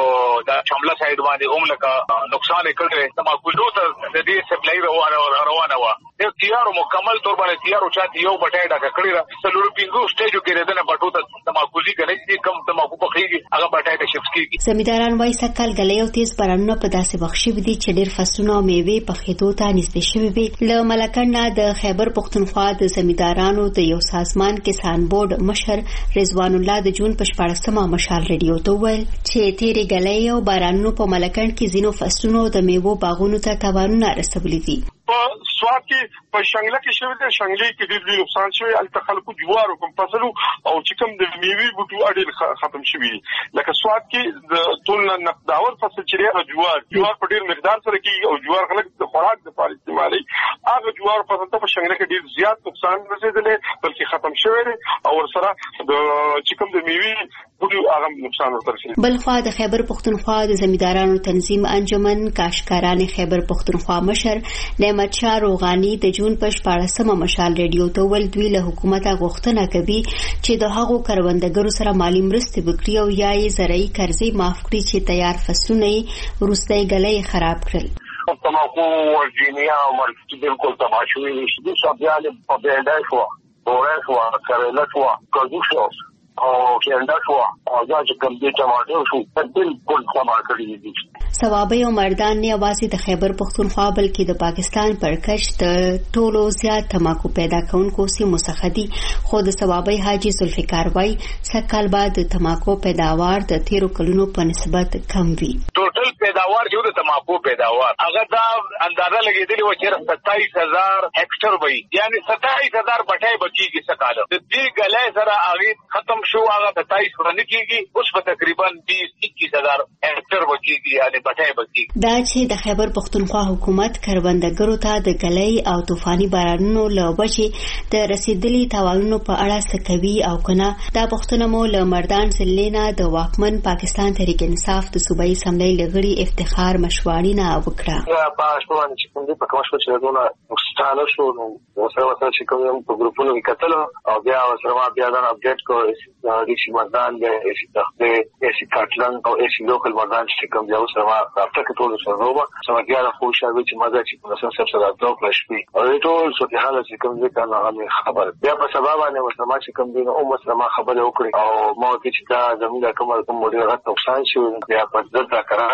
دا شمله سایډ باندې لکه نقصان کړی. تماکو ته د دې سپلای روانه و یو تیارو مکمل تور باندې تیارو چا یو بټای ډکه کړی را سلور پینګو سټیجو کې ردنه پټو ته تماکوزي کوي کم تماکو په خېږي هغه بټای ته شفت کیږي. زمینداران وايي سکل غلې او تیز بارانونه په داسې وخت شوي دي چې ډېر فصلونه او میوې په خېدو ته نږدې شوي وي. له ملکند نه د خیبر پښتونخوا د زمیندارانو د یو سازمان کسان بورډ مشر رضوان الله د جون په 14مه مشال ریډیو ته ویل چې تیرې غلې او بارانونو په ملکند کې ځینو فصلونو د میوو باغونو ته تاوانونه رسولي دي. په سواد کې په شنګله کې شوی دی، شنګلې کې ډېر نقصان شوی، الته خلکو جوارو کوم فصلو او چې کوم د میوې بوټو اړې ختم شوی. لکه سواد کې د ټول نقداور فصل چې دی جوار په ډېر مقدار سره کې او جوار خلک د خوراک لپاره استعمالي، هغه جوار فصل ته په شنګله کې ډېر زیات نقصان رسیدلی بلکې ختم شوی دی او ورسره د چې کوم د میوې بوټو هغه نقصان ورسره. بل خوا د خیبر پښتونخوا د زمیندارانو تنظیم انجمن کاشکاران خیبر پښتونخوا مشر نعمت شاه روغانی د جون په 14مه مشال ریډیو ته ول دوی له حکومت غوښتنه کوي چې د هغو کروندګرو سره مالی مرستې وکړي او یا یې زرعي قرضې معاف کړي چې تیار فصلونه یې وروستي غلې خراب کړل. تماکو ورجینیا او مرکزي بالکل تباہ شوي دي. چې بیا په بینډای شو، بورې شو، کریلا شو، کدو شو او کیندا شو او دا چې کوم دي ټماټر شو بالکل تباہ کړی دي. ثوابي او مردان نه یوازې د خیبر پښتونخوا بلکې د پاکستان پرکش د ټولو زیات تماکو پیدا کوونکو سیمو څخه دي، خو د ثوابي حاجی ذوالفقار وايي سکهال بعد د تماکو پیداوار د تیرو کلونو په نسبت کم وي. ټوټل پیداوار چې د تماکو پیداوار هغه دا اندازه لګیدلی و چې 27000 هکټر وي، یعنی 27000 بټای بچیږي سکهال. د دې غلې سره هغه ختم شو، هغه 27 باندې کیږي، اوس په تقریبا 20-21000 هکټر بچیږي یعنی بټای بچیږي. دا چې د خیبر پښتونخوا حکومت کروندګرو ته د غلې او طوفاني بارانونو له وجې د رسیدلي تاوانونو په اړه څه کوي او کنه، دا پوښتنه مو له مردان ضلع نه د واکمن پاکستان تحریک انصاف د صوبایي اسمبلی لغړي افتخار مشواړي نه وکړه. په شپږ چې کوم دي په کوم شپه چې دونه مستانه شو نو وسره چې کوم په ګروپونو کې کتل او بیا وسره بیا دا اپډیټ کو ریشي مردان د ایسی تخته ایسی کاټلن او ایسی لوکل مردان چې کوم دی وسره راځه کې ټول سره نو سم بیا د خو شاوې چې مزه چې په نسن سره راځو پلشپی او ټول څه ته حاله چې کوم دي کنه هغه خبر بیا په سبب باندې وسره چې کوم دي نو وسره خبره وکړي او ما چې دا زموږ کوم مدیریت نقصان شو بیا په ځل قرار شي او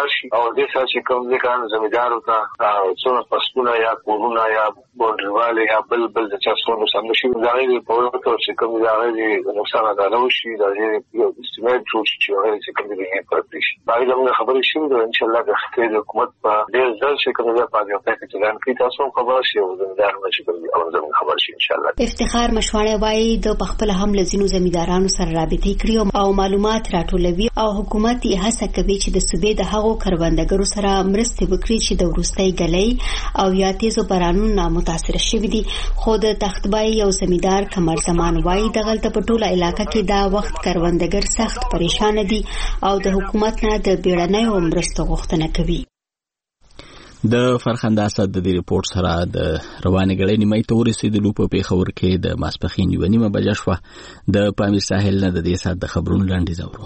دې سره چې کوم ځکه زمیندارو ته څونه فصلونه یا کورونه یا بونډرواله یا بل د چا څونه سم شي دا غوښتل په وخت چې کوم دا غوښتل نقصان دا نه وشي دا یو استعمال جوړ شي او چې کوم دې پاتې شي دا موږ خبرې شو ان شاء الله د حکومت په ډېر ځل چې کوم دا په کې اعلان کوي تاسو خبر شي او زمیندار نشي کوي او زموږ خبر شي ان شاء الله. افتخار مشواڼه وايي د خپل هم لزینو زمیندارانو سره رابطه کړی او معلومات راټولوي او حکومت یې هڅه کوي چې د صوبې د هغو کروندګرو سره مرسته وکړي چې د وروستۍ ګلۍ او یا تیزو بارانونو متاثر شوي دي. خو د تختبای یو زمیندار کمر زمان وايي دغلته په ټوله علاقې کې دا وخت کروندګر سخت پریشان دي او د حکومت نه د بیړنیو مرستو غوښتنه کوي. د فرخنده اسد د دې ریپورت سره د روانې غړې نیمه ته ورسېدلو په پیښور کې د ماسپخین یو نیمه بجه شوه. د پامیر ساحل نه د دې سات د خبرونو لاندې زورو.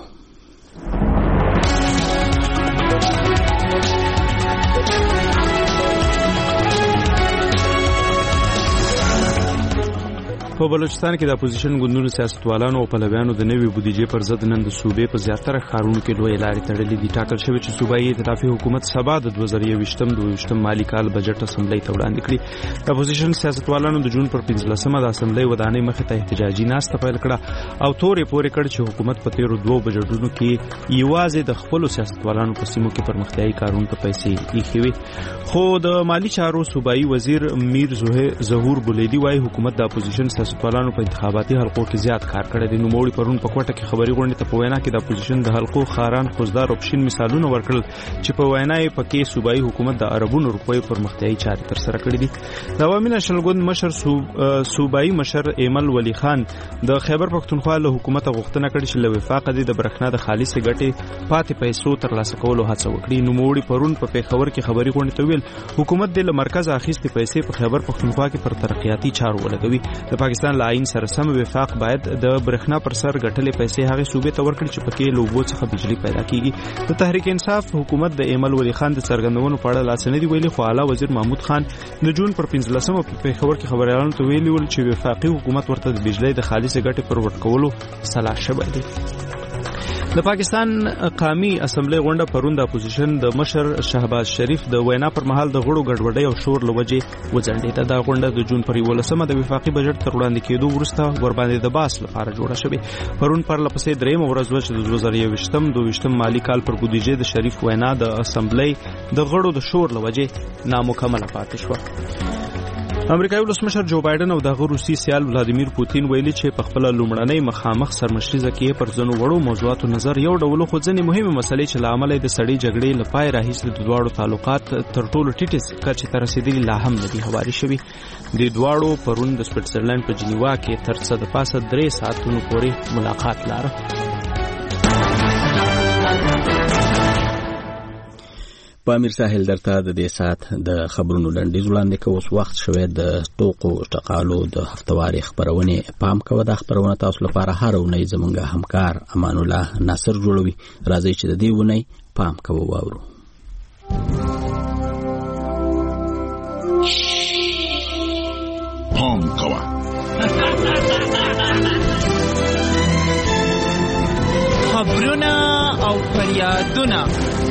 په بلوچستان کې د اپوزیشن ګوندونو سیاستوالانو او پلویانو د نوي بودیجې پر ضد نن د صوبې په زیاتره ښارونو کې لوی لارې تړلې دي. ټاکل شوی چې صوبایي ائتلافي حکومت سبا د 2022 مالي کال بجټ اسمبلی ته وړاندې کړي. د اپوزیشن سیاستوالانو د جون پر 15مه د اسمبلی ودانۍ مخې ته احتجاجي ناسته پیل کړه او تورې پورې کړ چې حکومت په تیرو 2 بجټونو کې یوازې د خپل سیاستوالانو په سیمو کې پرمختیایي کارونو ته پیسې ایښې وي. خو د مالی چارو صوبایي وزیر میر ظهور بولیدي وايي حکومت د اپوزیشن سیاستوالانو په انتخاباتي حلقو کې زیات کار کړی دی. نوموړي پرون په کوټه کې خبري غونډې ته په وینا کې د اپوزیشن د حلقو خاران خوزدار او پښین مثالونه ورکړل چې په وینا یې پکې صوبایي حکومت د اربونو روپیو پرمختیایي چارې تر سره کړې دي. د عوامي نېشنل ګوند مشر صوبایي مشر ایمل ولی خان د خیبر پښتونخوا له حکومت غوښتنه کړې چې له وفاق د برېښنا د خالص ګټې پاتې پیسو ترلاسه کولو هڅه وکړي. نوموړي پرون په پیښور کې خبري غونډې ته ویل حکومت د مرکز اخیستې پیسې په خیبر پښتونخوا کې پر ترقیاتي چارو ولګوي. د پاکستان له آئین سره سم وفاق باید د برېښنا پر سر ګټلې پیسې هغه صوبې ته ورکړي چې پکې له اوبو څخه بجلی پیدا کیږي. د تحریک انصاف حکومت د ایمل ولی خان د څرګندونو په اړه لاس نه دی ویلي، خو اعلی وزیر محمود خان د جون پر 15مه په پیښور کې خبريالانو ته ویلي ول چې وفاقي حکومت ورته د بجلی د خالص ګټې پر ورکولو صلاح شوی دی. د پاکستان قومي اسمبلی غونډه پرون د اپوزیشن د مشر شهباز شریف د وینا پر مهال د غړو ګډوډۍ او شور لوجه وځنډېده. دا غونډه د جون پر 11مه د وفاقي بجټ تر وړاندې کېدو وروسته ورباندې د باس لپاره جوړه شوې. پرون پر لپسې درېمه ورځ و چې د 2022 مالي کال پر بودیجې د شریف وینا د اسمبلی د غړو د شور لوجه نامکمله پاتې شوه. امریکایي ولسمشر جو بایدن او دغه روسي سیال ولادیمیر پوتین ویلي چې په خپل لومړنۍ مخامخ سرمشریزه کې پر ځنو وړو موضوعاتو نظر یو ډول خو ځنې مهمه مسلې چې لامل د سړی جګړې لپاره راهیسې د دواړو تعلقات تر ټولو ټیټه کچې ته رسیدلي لا هم نه دي هواري شوي. د دواړو پرون د سویټزرلند په جنیوا کې تر څه د پاسه 3 ساعتونو پورې ملاقات لاره. پامیر ساحل درته د دې سات د خبرونو لنډیز وړاندې کوو. اوس وخت شوی د ټوکو ټقالو د هفتواري خبرونه پام کوه. د خبرونه تاسو لپاره هر اونۍ زمونږ همکار امان الله ناصر جوړوي. راځي چې د دې اونۍ پام کوو واورو. پام کوه خبرونه او فریادونه.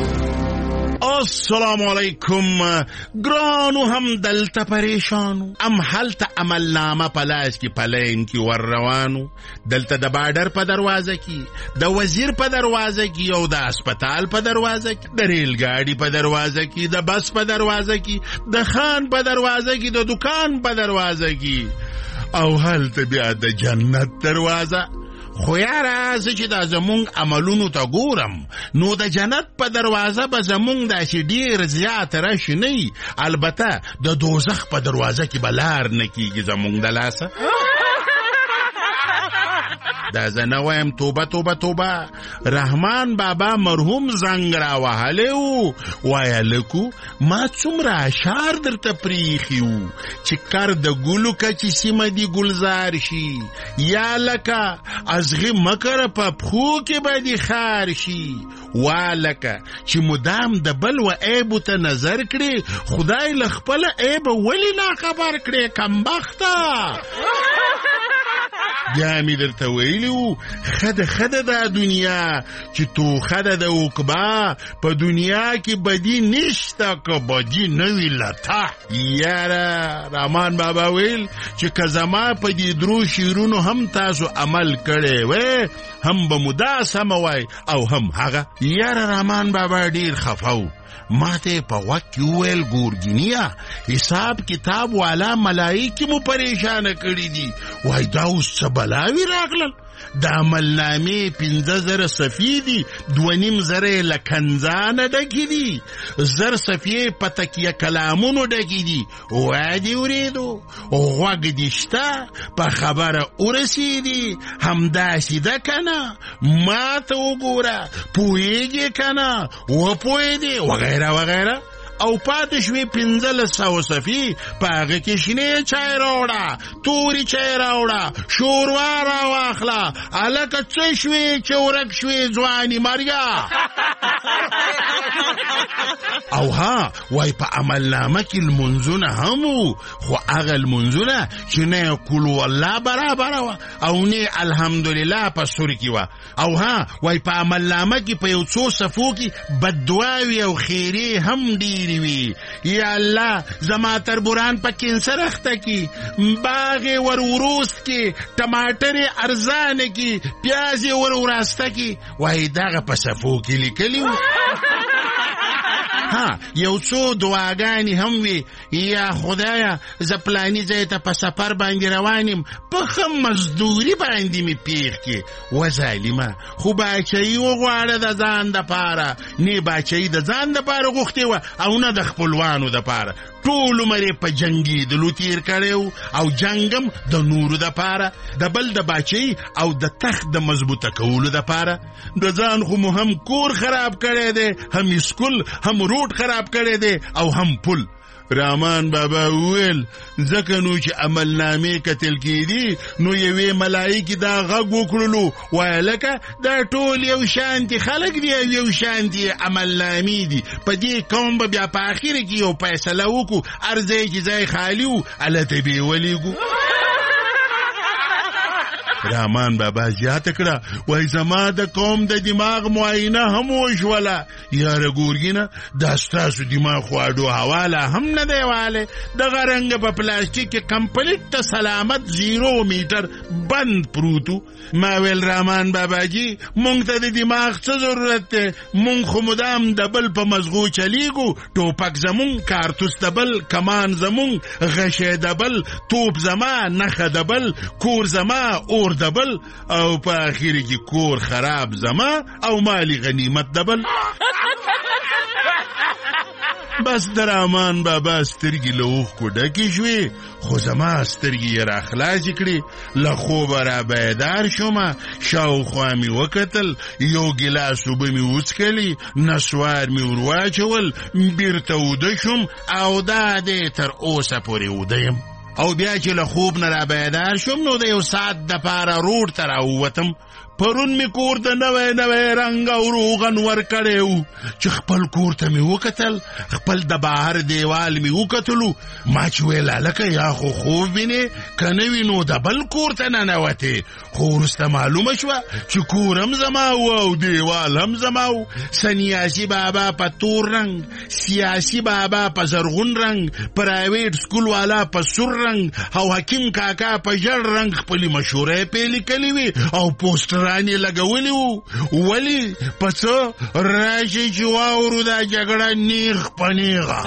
السلام علیکم ګرانو هم دلته پریشانو ام حالت عملنامه پلاس کی پلین کی ور روانو دلته د بارډر په دروازه کی د وزیر په دروازه کی او د هسپتال په دروازه کی د ریل ګاډي په دروازه کی د بس په دروازه کی د خان په دروازه کی د دکان په دروازه کی او هلته بیا د جنت دروازه. خو یاره زه چې دا زمونږ عملونو ته ګورم نو د جنت په دروازه به زمونږ داسې ډېر زیات راشي نه وي، البته د دوزخ په دروازه کې به لار نه کېږي زمونږ د لاسه. دا زه نه وایم توبه توبه توبه. رحمان بابا مرحوم زنګ را وهلی و، وایه لکو ما څومره اشعار درته پریښي وو چې کر د ګلو کچې سیمه دي ګلزار شي، یا لکه ازغې مکره په پښو کې به دي خار شي، وا لکه چې مدام د بل و عیبو ته نظر کړي خدای له خپله عیبه ولې ناخبر کړي کمبخته. بیا مې درته ویلي وو خده دا دنیا چې تو خده د عقبا په دنیا کې بدي نشته که بدي نه وي لته. یاره رحمان بابا ویل چې که زما په دې درو شعرونو هم تاسو عمل کړی وی هم به مو دا سمه وای او هم هغه. یاره رحمان بابا ډېر خفه و. ما ته په غوږ کې وویل ګورګینیا حساب کتاب والا ملایکې مو پریشانه کړي دي. وای دا اوس څه بلاوي راغلل. د عملنامې 15,000 صفحې دي، 2,500 له کنځانه ډکې دي، 1,000 صفحې په تکیه کلامونو ډکې دي. وای دې اورېدو غوږ دې شته په خبره ورسېدي همداسې ده که نه؟ ما ته وګوره پوهېږې که نه وپوهېدې وغیره وغیره. او پاتې شوې 1500 صفحې په هغه کې شنې چای راوړه، تورې چای راوړه، شوروا راواخله، هلکه څه شوې چې ورک شوې ځواني مرګه. او ها وای په عملنامه کې لمونځونه هم وو، خو هغه لمونځونه چې نه قل والله برابره وه او نه الحمدلله په سور کې وه. او ها وای په عملنامه کې په یو څو صفو کې بددعاوې او خیرې هم ډېرې وي. یا الله زما تربوران په کینسر اخته کی، باغ ور وروست کی، ټماټر ارزانه کی، پیاز ور وراسته کی. وای دغه په صفو کې لیکلی و. ها یو څو دعاګانې هم وي. یا خدایا زه پلاني ځای ته په سفر باندې روان یم، په ښه مزدوري باندې مې پیښ کې. و ظالمه خو باچهي وغواړه د ځان دپاره، نه باچهي د ځان دپاره غوښتې وه او نه د خپلوانو دپاره. ټول عمر یې په جنګېدلو تیر کړی و او جنګ هم د نورو دپاره، د بل د باچهي او د تخت د مضبوطه کولو دپاره. د ځان خو مو هم کور خراب کړی دی، هم اسکول هم روډ خراب کړی دی او هم پل. رحمان بابا وویل ځکه نو چې عملنامې کتل کېدي نو یوې ملایکې دا غږ وکړلو وایه لکه دا ټول یو شانتي خلک دي او یو شانتي عملنامې دي. په دې قوم به بیا په اخره کې یو فیصله وکړو، هر ځای چې ځای خالي و هلته به یې ولیږو. رحمان بابا زیاته کړه وای زما د قوم د دماغ معاینه هم وشوله. یاره ګورګینه دا ستاسو دماغ خو اډو حواله هم نه دی والی، دغه رنګه په پلاستیک کې کمپلیټ ته سلامت 0 میټر بند پروتو. ما ویل رحمان بابا جی مونږ ته د دماغ څه ضرورت دی؟ مونږ خو مدام د بل په مزغو چلیږو، ټوپک زمونږ، کارتوس د بل، کمان زمونږ، غشی د بل، توپ زما، نښه د بل، کور زما، اور د بل، او په اخر کې کور خراب زما او مالی غنیمت د بل. بس د رحمان بابا سترګې له اوښکو ډکې شوې، خو زما سترګې یې راخلاصې کړې. له خوبه را بیدار شومه، شاوخوا مې وکتل، یو ګیلاس اوبه مې وڅښلې، نسوار مې ور واچول، بیرته وده شوم او دا دی تر اوسه پورې وده یم. او بیا چې له خوب نه را بیدار شوم نو د یو ساعت دپاره روډ ته راووتم. پرون می کور د نوی رنګ او روغن ورکړی و چې خپل کور ته مې وکتل، خپل د بهر دیوال مې وکتلو. ما چې ویل هلکه یا خو خوب وینې که نه وي نو د بل کور ته ننوتې. خو وروسته معلومه شوه چې کور هم زما و او دیوال هم زما و. سنیاسي بابا په تور رنګ، سیاسي بابا په زرغون رنګ، پرایویټ سکول والا په سور رنګ او حکیم کاکا په ژړ رنګ خپلې مشورې پې لیکلې وي او پوسټران یې لګولي وو. ولې په څه راشئ چې واورو دا جګړه نیغ په نیغه.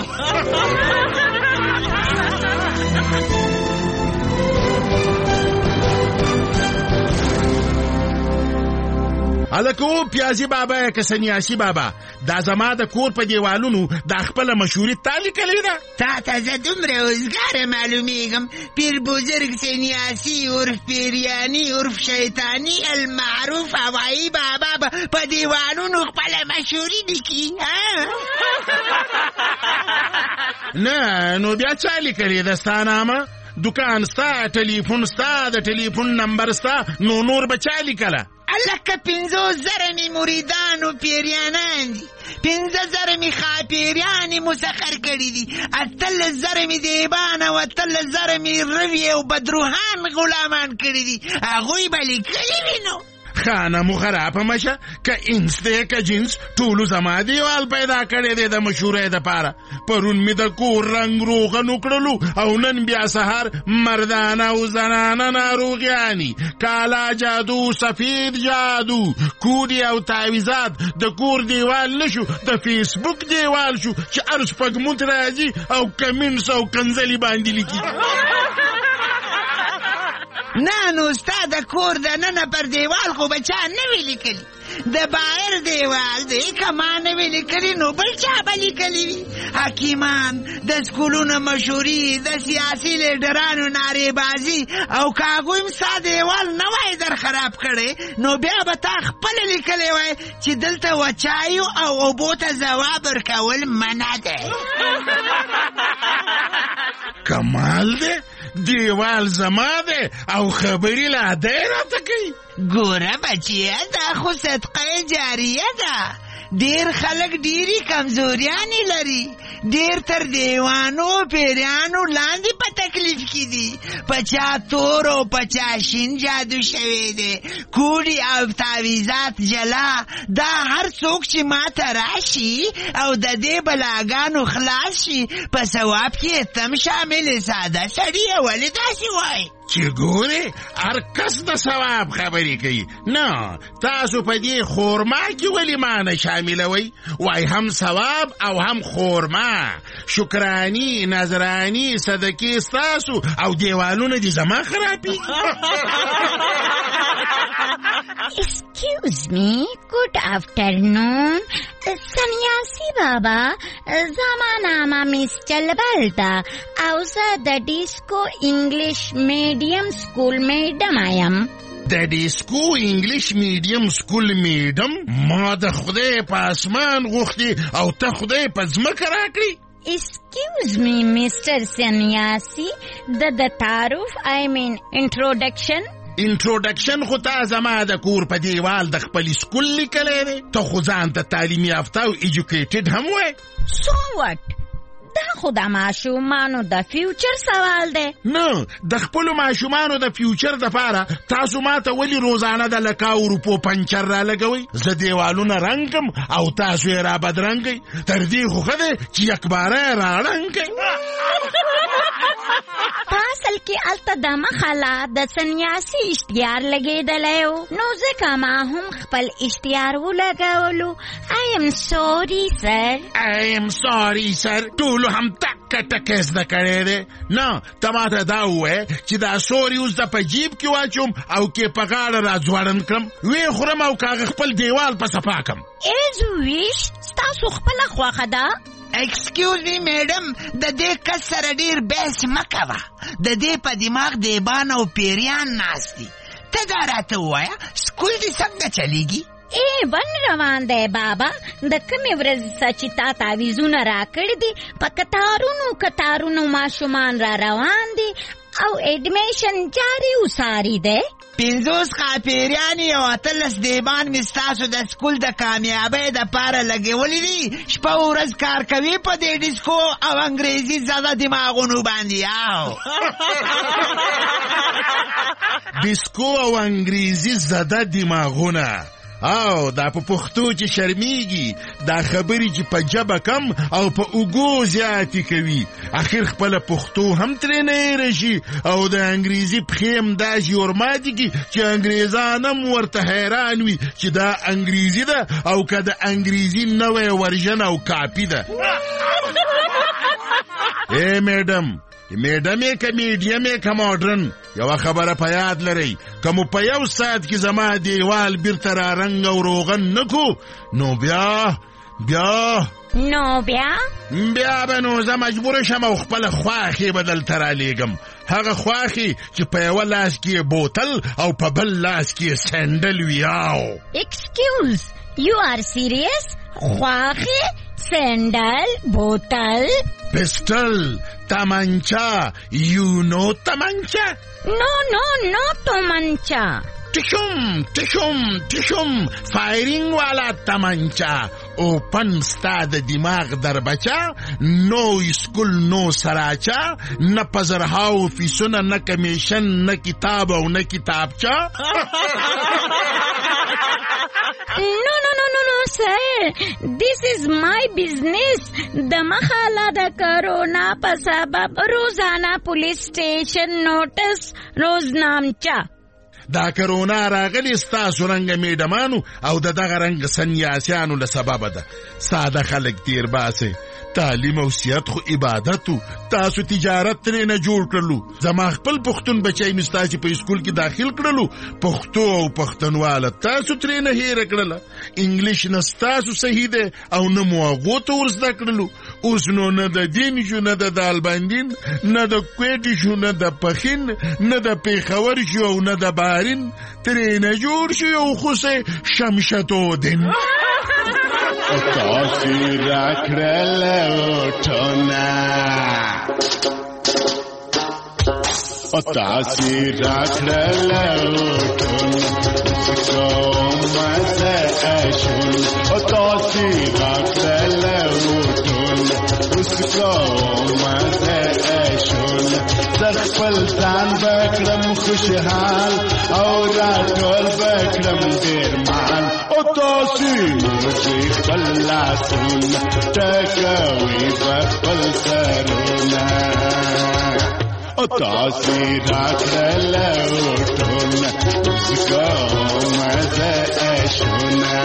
الکو پیازی بابا که سنیاسی بابا دا زما د کور په دیوالونو دا خپل مشوري تالی کلی ده. تا ته زه دومره اوزګاره معلومیږم، پیر بزرگ سنیاسی عرف پیریانی عرف شیطانی المعروف هوایی بابا په دیوالونو خپل مشوري لیکي. نه نو بیا چا لیکلی ده ستا نامه؟ دکان ستا، ټلیفون ستا، د ټلیفون نمبر ستا، نو نور به چا لیکله؟ الکه 50,000 می مریدان و پیریانان دي، 15,000 می خاپیریان مسخر کړي دي، 18,000 می دیبان او 18,000 می روی او بدروحان غلامان کړي دي. هغوی به لیکلي وي نو خانه مو خرابه مشه که انس دی که جنس ټولو زما دیوال پیدا کړی دی د مشهورۍ دپاره. پرون مې د کور رنګ روغن وکړلو او نن بیا سهار مردانه او زنانه ناروغیانې، کالا جادو، سفید جادو، کودي او تعویزات. د کور دیوال نشو، د فیسبوک دیوال شو چې هر شپږمونت راځي او کمینس او کنځلې باندې لیکي. نه نو ستا د کور د ننه پر دیوال خو به چا نه وي لیکلي، د بایر دیوال دی که ما نه وي لیکلي نو بل چا به لیکلي وي. حکیمان، د سکولونو مشهوري، د سیاسي لیډرانو نارې او که هغوی هم ستا دیوال نه وای در خراب کړی نو بیا به تا خپله لیکلی وای چې دلته وچایو او اوبو ته ځواب ورکول منع دی. کمال دی، دیوال زما دی او خبرې لا دی راته کوي. ګوره بچیه دا خو صدقه جاریه ده. ډیر خلک ډیری کمزوریانې لري، ډیر تر دیوانو پیریانو لاندې په تکلیف کې دي. په چا تور او په چا شین جادو شوی دی، کوډي او تعویزات جلا. دا هر څوک چې ما ته راشي او د دې بلاګانو خلاص شي په ثواب کې تم شامل. ساده سړی ولې داسې وایي چې ګورې هر کس د ثواب خبرې کوي؟ نه، تاسو په دې خورما کې ولې ما نه شاملوئ؟ وای هم ثواب او هم خورما، شکرانی، نظرانی، صدقې ستاسو او دیوالونه دي زما خرابي. Excuse me, good afternoon. سنیاسی بابا، زما نامه میسچل بلده او زه د ډیسکو انګلیش میډیم سکول میډم ایم. د ډیسکو انګلیش میډیم سکول میډم؟ ما د خدای په اسمان غوښتي او ته خدای په ځمکه راکړي. Excuse me, Mr. سنیاسی، د تعارف I mean introduction. انټروډکشن خو تا زما د کور په دیوال د خپل سکول لیکلی دی. ته خو ځان ته تعلیمي یافته او ایجوکیټډ هم وای. So what؟ دا خو د ماشومانو د فیوچر سوال دی. نه، د خپلو ماشومانو د فیوچر دپاره تاسو ما ته ولې روزانه د لکاو روپو پنچر را لګوئ؟ زه دیوالونه رنګم او تاسو یې را بدرنګئ. تر دې خو ښه دی چې یکباره یې را رنګئ. په اصل کې الته د مخله د سنیاسي اشتهار لګېدلی و، نو ځکه ما هم خپل اشتهار ولګولو. I am sorry sir. I am sorry sir. ټولو هم ټکه ټکه زده کړی دی. نه، ته ماته دا ووایه چې دا سوري اوس د په جیب کې واچوم او کې په غاړه را ځوړند کړم، ویې خورم او کاغه خپل دیوال په صفا کړم. As you wish. ستاسو خپله خوښه ده. ایکسکیوز می میډم، د دې کس سره ډیر بحث مه کوه. د دې په دماغ دیبان او پیریان ناست دي. ته دا راته ووایه سکول دې څنګه چلیږي؟ بن روان دی بابا. د کمې ورځې چې تا تعویزونه راکړي دي په کتارونو ماشومان را روان دي او ایډمیشن جاري وساري دی. 50 خاپیریانې او 18 دیبان مې ستاسو د سکول د کامیابۍ دپاره لګېولي دي. شپه ورځ کار کوي په دې ډیسکو او انګریزي زده دماغونو باندې. ډیسکو او انګریزي زده دماغونه، او دا په پښتو چې شرمیږي، دا خبرې چې په جبه کم او په اوګو زیاتې کوي. اخر خپله پښتو هم ترې نه هېره شي او د انګریزي پښې هم داسې ورماتې کړي چې انګریزان هم ورته حیران وي چې دا انګریزي ده او که د انګریزي نوی ورژن او کاپي ده. میډم یې که میډیم یې که ماډرن، یوه خبره په یاد لرئ، که مو په یو ساعت کې زما دیوال بیرته را رنګ او روغن نه کو نو بیا به نو زه مجبوره شم او خپله خواښې به دلته رالیږم. هغه خواښې چې په یوه لاس کې بوتل او په بل لاس کې سینډل وي. Excuse, you are serious? خواښې، سینډل، بوتل، پسټل، تمانچه. You know تمانچه؟ No, تمانچه. ټشم ټشم ټشم فایرینګ والا تمنچا اوپن ستا د دماغ در بچا نو اسکول نو سراچا نه پزرهاو فیسونه نه کمیشن نه کتاب او نه کتابچا No, sir. This is my business. د مخاله د کرونا په سبب روزانه پولیس سټیشن نوټس روزنامچا دا کرونا راغلی ستاسو رنګ میډمانو او د دغه رنګ سنیاسیانو له سببه ده. ساده خلک تیر باسي. تعلیم او سیاحت خو عبادتو، تاسو تجارت ترې نه جوړ کړلو. زما خپل پښتون بچی مې ستا چې په اسکول کې داخل کړلو، پښتو او پښتونواله تاسو ترې نه هېره کړله. انګلیش نه ستاسو صحیح دی او نه مو هغو ته ور زده کړلو. اوس نو نه د دین شو، نه د دالبندین، نه د کویټ شو، نه د پخین، نه د پیښور شو او نه د بارین. ترې نه جوړ شو یو خوسه شمشتودین. تاسی راکړل وټونه او تاسی راکړل وټونه کومه اشون او تاسی راکړل وټونه اوس کومه اشون خپل ځان بکړم خوشحال او راټول بکړم ډېر مال او تاسو موږ خپل لاسونه ټکوي خپل سرونه او تاسو راکړل وټونه کومه اشونه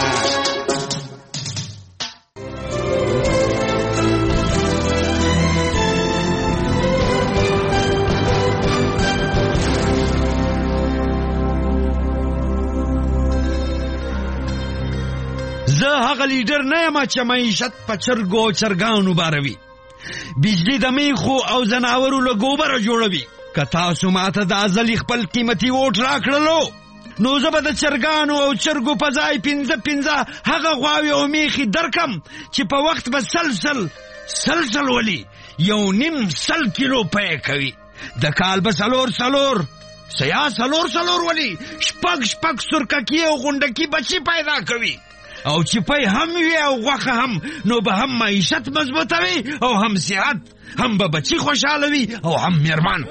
زه هغه لیډر نه یم چې معیشت په چرګو چرګانو باروي، بجلی د میخو او ځناورو له ګوبره جوړوي. که تاسو ماته د ازلي خپل قیمتي ووټ راکړلو نو زه به د چرګانو او چرګو په ځای 5 هغه غواوې او میخې درکم چې په وخت به سلسل ولي 1.5 کیلو پی کوي. د کال به څلور سلور ولي 6 سرککي او غونډکي بچي پیدا کوي. او چې پی هم وي او غوښه هم، نو به هم معیشت مضبوطوي او هم صحت، هم به بچي خوشحاله وي او هم میرمن.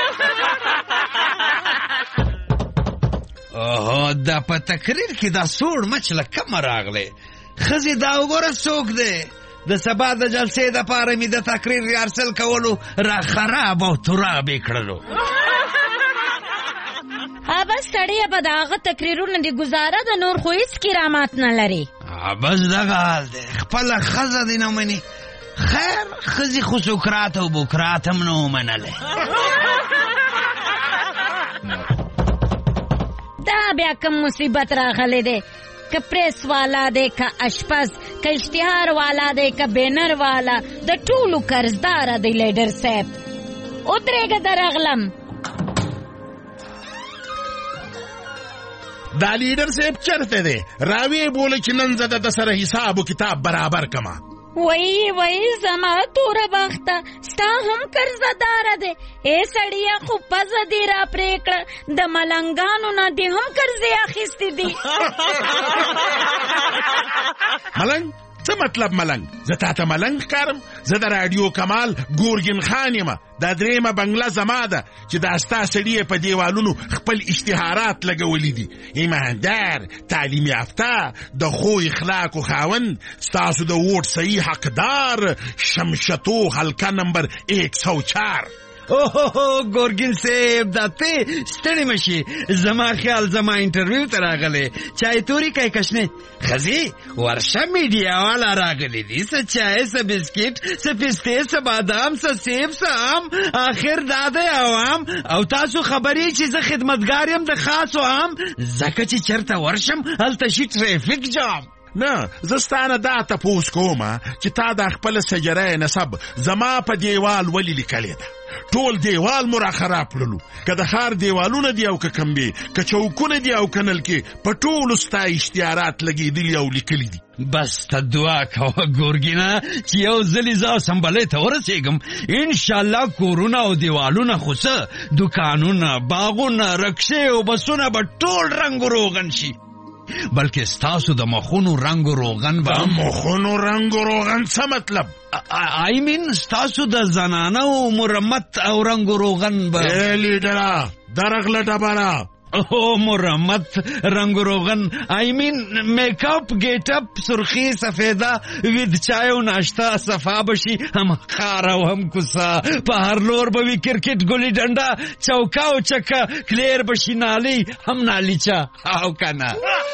اوه دا په تقریر کې دا سوړ مچ له کومه راغلی؟ ښځې دا وګوره څوک دی؟ د سبا د جلسې دپاره مې د تقریر ریارسل کولو را خراب او تراب یې کړلو. بس سړی به د هغه تقریرونه د ګزاره د نور خو هېڅ کرامات نه لري. بس دغه حال دی، خپله ښځه دې نه مني. خیر ښځې خو سکرات او بکرات هم نه ومنلی. دا بیا کوم مصیبت راغلی دی؟ که پریس والا دی، که اشپز، که اشتهار والا دی، که بینر والا، د ټولو قرضداره دی لیډر صاحب. ودرېږه درغلم. دا لیډر صاحب چرته دی؟ راوی بوله چې نن زه د سره حساب و کتاب برابر کما. وای زما توره بخته، ستا هم قرضداره دی. ای سړیه خو پزه دې را پرې کړه، د ملنګانو نه دې هم قرضې اخیستې دي. ملنګ؟ څه مطلب ملنګ؟ زه تاته ملنګ ښکارم؟ زه د راډیو کمال ګورګین خان یم. دا درېیمه بنګله زما ده چې دا ستا سړي په دیوالونو خپل اشتهارات لګولي دي. ایماندار، تعلیم یافته، د ښو اخلاقو خاوند، ستاسو د ووټ صحیح حقدار، شمشتو حلقه نمبر 104. اوه ګورګین صاحب دا ته ستړی مشي. زما خیال زما انټرویو ته راغلی، چای توري کوي کشنه ښځې ورشه میډیا والا راغلی دي، څه چای، څه بسکټ، څه پستې، څه بادام، څه سیب، څه ام. آخر دا دی عوام او تاسو خبرې چې زه خدمتګار یم د خاصو عام، ځکه چې چېرته ورشم هلته شي ټریفیک جام. نه زه ستانه دا تپوس کومه چې تا دا خپله سجره نسب زما په دیوال ولې لیکلې ده؟ ټول دیوال مو را خراب کړلو، که د ښار دیوالونه دي او که کمبې، که چوکونه دي او که نلکې، په ټولو ستا اشتهارات لګېدلي او لیکلي دي. بس ته دعا کوه ګورګینه چې یو ځلې زه سنبلې ته ورسېږم انشاءالله کورونه او دیوالونه خو څه دوکانونه باغونه رکشې او بسونه به ټول رنګ روغن شي بلکې ستاسو د مخونو رنګ روغن به مخونو رنګ روغن څه مطلب I mean ستاسو د زنانو مرمت او رنګ روغن به لیډره درغله ډبره او مرمت رنگ روغن I mean میک اپ گیٹ اپ سرخی سفیده وید چای و ناشتا صفا بشی هم خارا و هم کسا په هر لور بوی کرکٹ گلی ڈنڈا چوکا و چکا کلیر بشی نالی هم نالی چا او کنا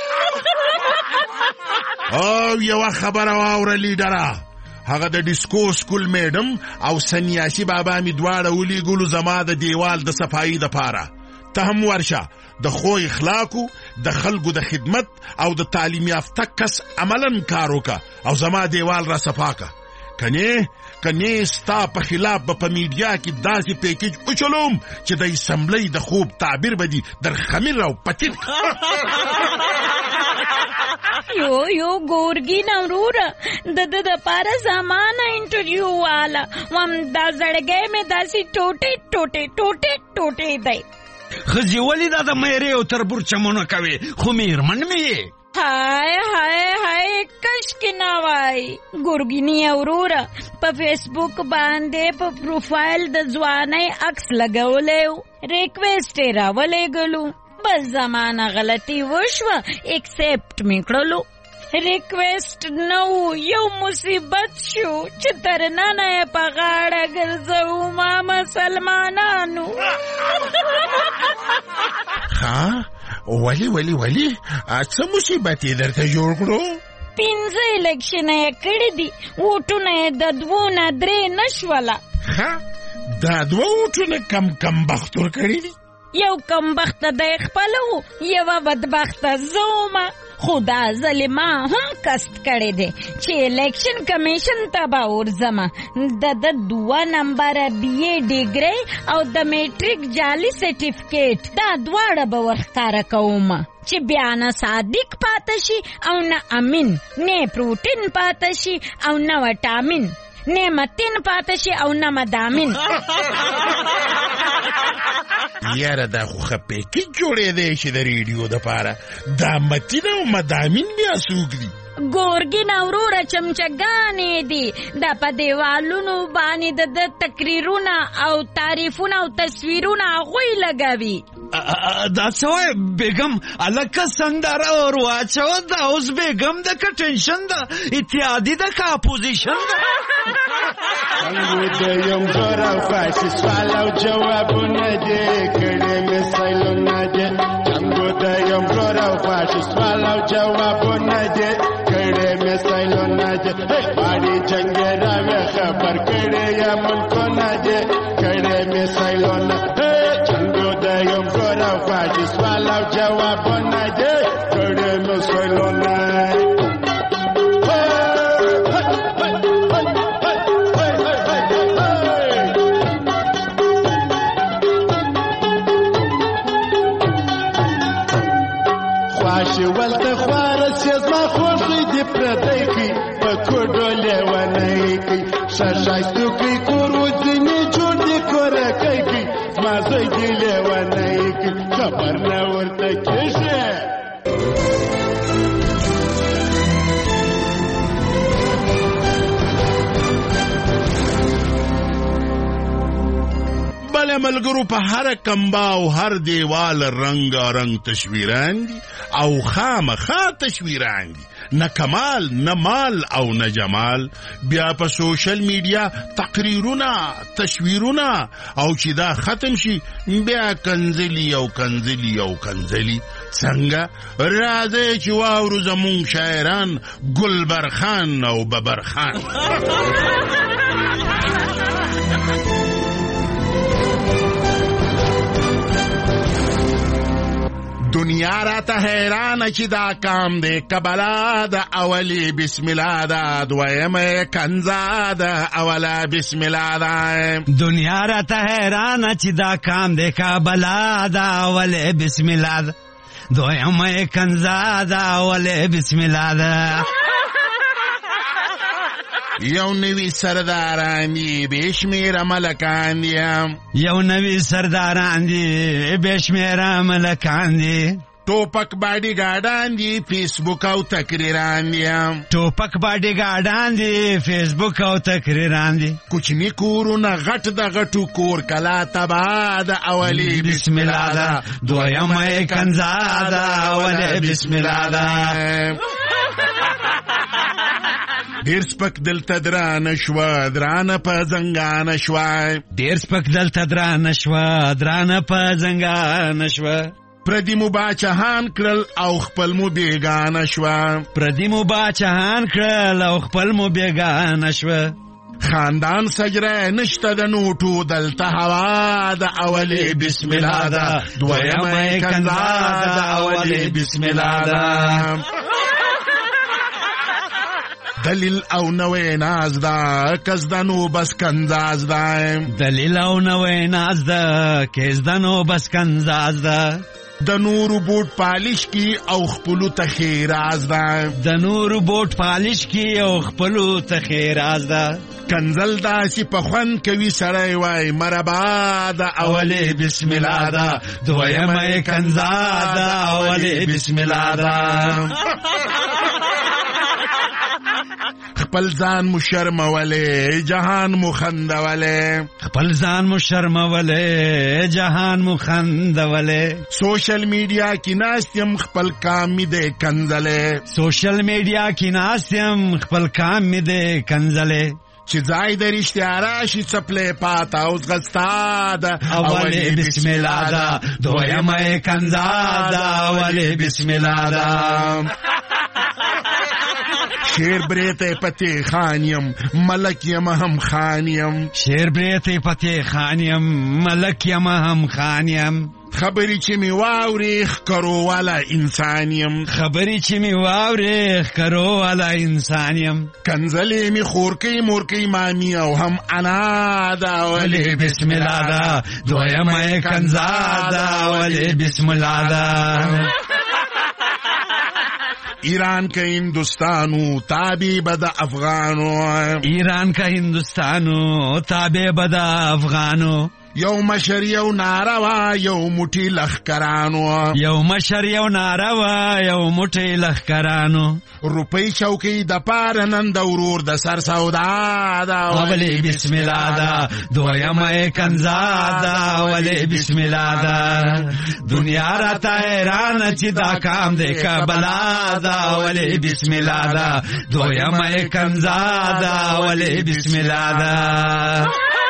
او یو خبر واوره لیډره هغه د ډیسکو سکول میډم او سنیاسی بابا می دواړه ولي ګلو زما د دیوال د صفایي د پاره ته هم ورشه د خو اخلاقو د خلکو د خدمت او د تعلیم یافته کس عملاً کار وکړه او زما دیوال را صفا کړه کنه ستا په خلاف به په میډیا کې داسې پیکیج وچلوم چې د اسمبلی د خوب تعبیر به دي در خمیر او پتیر یو ګورګین وروره د پاره زمانه انټرویو والا وم دا زړګې مې داسې ټوټه دی خزی ولی دا میری او تربور چمونه کوي خو میرمن می هاي کش کی نوای ګورګینی وروره په فیسبوک باندې په پروفایل د ځواني عکس لګولې ریکویسټ راولېګلو بس زمانه غلطی وشوه ایکسپټ میکړلو ریکویسٹ نو یو مصیبت شو چې ترنانه په غاړه ګرځو ما مسلمانانو ها ولی څه مصیبت یې درته جوړ کړو 5 الیکشن یې کړی دي ووټونه یې د 2 نه 3 نشوله ها دا 2 ووټونه کم بخت ورکړي دي یو کم بخت د خپلو یو بدبخت زوما خدا ظلما هم کست کړي دي چې الیکشن کمیشن ته به ورځم د 2 نمبر BA ډیګري او د میټریک جعلي سرټیفیکیټ دا دواړه به ورښکاره کوم چې بیا نه صادق پاتې شي او نه امین نه پروتین پاتې شي او نه وټامین نه متین پاتې شي او نه مدامین یاره دا خو خپې کې جوړې دی چې د ریډیو د پاره دا متین او مدامین بیا څوک دي ګورګین وروره چمچګانې دي دا په دیوالونو باندې د تقریرونه او تعریفونه او تصویرونه هغوی لګوي دا څه وایي بیګم هلکه سندره ور واچوه دا اوس بیګم د که ټینشن ده اتحادي ده که اپوزیشن ده یم زور او فاشي سوال او جوابونه دي کړي مې سایلونه دي څنګه د یم زور او فاشي سوال او جوابونه دي کړي مې سایلونه دي باندې جنگ راوي خبر کړي یا ملکونه دي کړي مې سایلونه څنګه د یم زور او فاشي سوال او جوابونه دي کړي مې سایلونه خواشي ولته خوارس زما خوښي دی پردی کی په کوډو لیوانای کی شاشاستو کی کوروزنی جوړ دی کور کی ما زوی دی لیوانای کی خبر نه ورته کیشه بله ملګرو په هر کمبا او هر دیوال رنګ تصویران دي او خامخا تصویران دي نه کمال نه مال او نه جمال بیا په سوشل میډیا تقریرونه تصویرونه او چې دا ختم شي بیا کنځلي څنګه راځي چې واورو زمون شاعران ګلبرخان او ببرخان دنیا راته حیرانه چې دا کام دی کبلا د اولی بسم الله دا دویمه کنزا د اوله بسم الله دا دنیا راته حیرانه چې دا کام دی کبلا د اولی بسم الله دا دویمه کنزا د اوله بسم الله دا یو نوی سرداران دی بے شمیره ملکان دی یو نوی سرداران دی بے شمیره ملکان دی ټوپک باډي ګاډان دي فیسبوک او تقریران دي ټوپک باډي ګاډان دي فیسبوک او تقریران دي کوچنی کورونه غټ د غټو کور کلا تبا د اولی بسم الله دا دویمه کنزا دا اولی بسم الله دا ډیر سپک دلته درانه شوه درانه په زنګانه شوه ډیر سپک دلته درانه شوه درانه په زنګانه شوه پردی مو باچهان کړل او خپل مو بیگانه شوه پردی مو باچهان کړل او خپل مو بیگانه شوه خاندان سجره نشته د نوټو دلته هوا د اولی بسم الله دا دویمه کنزا د اولی بسم الله دا دلیل او نوې ناز دا کس دنو بس کنزاز دا دلیل او نوې ناز دا کس دنو بس کنزاز دا د نورو بوټ پالش کی او خپلو ته خیراز دا د نورو بوټ پالش کی او خپلو ته خیراز دا کنزل داسې په خوند کوي سړی وای مربا د اولی بسم الله دا دویمه کنزا د اولی بسم الله دا خپل ځان مو شرمولی جهان مو خندولی خپل ځان مو شرمولی جهان مو خندولی سوشل میډیا کې ناست یم خپل کام می دی کنځلی سوشل میډیا کې ناست یم خپل کام می دی کنځلی چې ځای د رښتیا راشي څپلې پاته او ځغستا د اولی بسم الله دا دویمه کنزا دا اولی بسم الله دا شیر بریته پتی خانیم ملک یم هم خانیم شیر بریته پتی خانیم ملک یم هم خانیم خبری چې می واوري خکرو والا انسانیم خبری چې می واوري خکرو والا انسانیم کنزلی می خورکی مورکی مامی او هم انا دا ولی بسم الله دا دویمه کنزا دا ولی بسم الله دا ایران کا ہندوستانو تابع بدا افغانو ایران کا ہندوستانو تابع بدا افغانو یو مشر یو ناروا یو موټی لخکرانو یو مشر یو ناروا یو موټی لخکرانو روپی چوکی د پار نن د ورور د سر سودا دا ولی بسم الله دا دویمه کنزا دا ولی بسم الله دا دنیا را تا ایران چې دا کام دې کبلا دا ولی بسم الله دا دویمه کنزا دا ولی بسم الله دا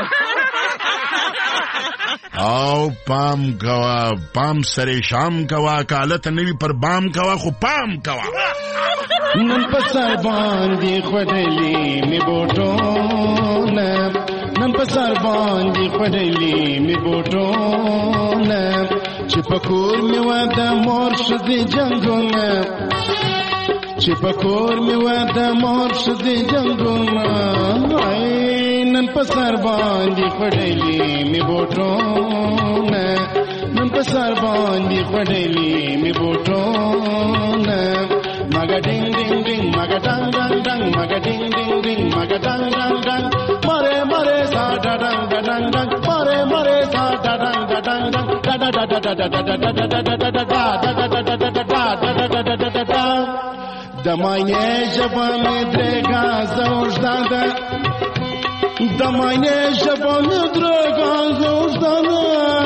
او پام کوا پام سره شام کوا کالت نوی پر بام کوا خو پام کوا نن پسر باندې خړلې می بوټون نن پسر باندې خړلې می بوټون چې پکور می ودا مرشد جنگونه چې پکور می ودا مرشد جنگونه نن پسر باندې خړلې می بوټون نن پسر باندې خړلې می بوټون maga ding ding ding maga dang dang dang maga ding ding ding maga dang dang dang mare mare sa da dang da dang dang mare mare sa da dang da dang dang da da da da da da da da da da da da da da da da damane jaba me drega zaujdada damane jaba me drega zaujdada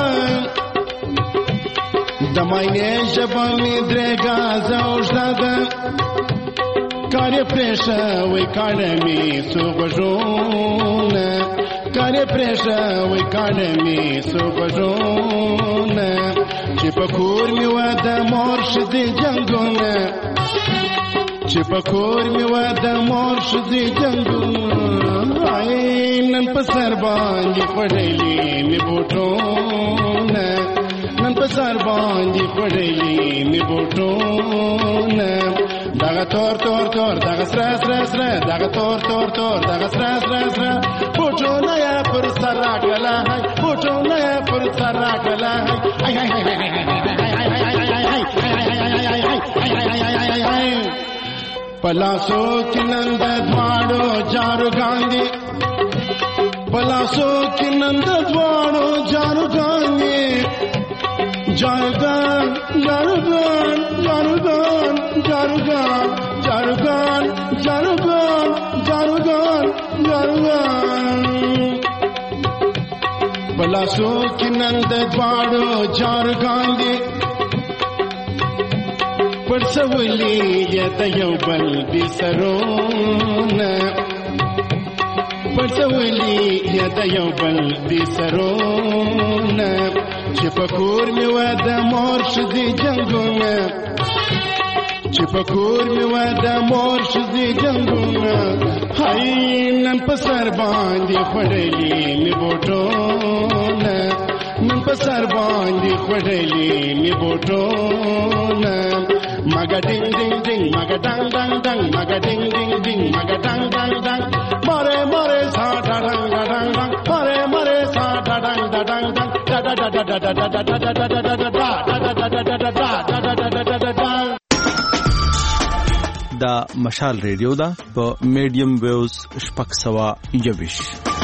damane jaba me drega zaujdada kare presha we kare me subjona kare presha we kare me subjona che pakur mi wada morshid jangona che pakur mi wada morshid jangona ay nan pasar bandi padeli mi botona nan pasar bandi padeli mi botona daga tor tor tor daga sra sra sra daga tor tor tor daga sra sra sra botona ya par sara gala hai botona ya par sara gala hai hai hai hai hai hai hai hai hai hai hai hai hai hai hai hai hai पलासो की नंद द्वाड़ो जारू गांधी पलासो की नंद द्वाड़ो जारू गांधी जारुगान जारुगान जारुगान जारुगान जारुगान जारुगान जारुगान जारुगान पलासो की नंद द्वाड़ो जारू गांधी पड़सवली यदयौ बल बिसरोन पड़सवली यदयौ बल बिसरोन चिपकूर में वद मोर्शदी जंगुन चिपकूर में वद मोर्शदी जंगुन हाय नन पसर बांधी खड़ली में बोटोन नन पसर बांधी खड़ली में बोटोन maga ding ding ding maga dang dang dang maga ding ding ding maga dang dang dang more more sa da dang da dang dang more more sa da dang da dang dang da da da da da da da da da da da da da da دا مشال ریډیو دا په میډیم ویوز 621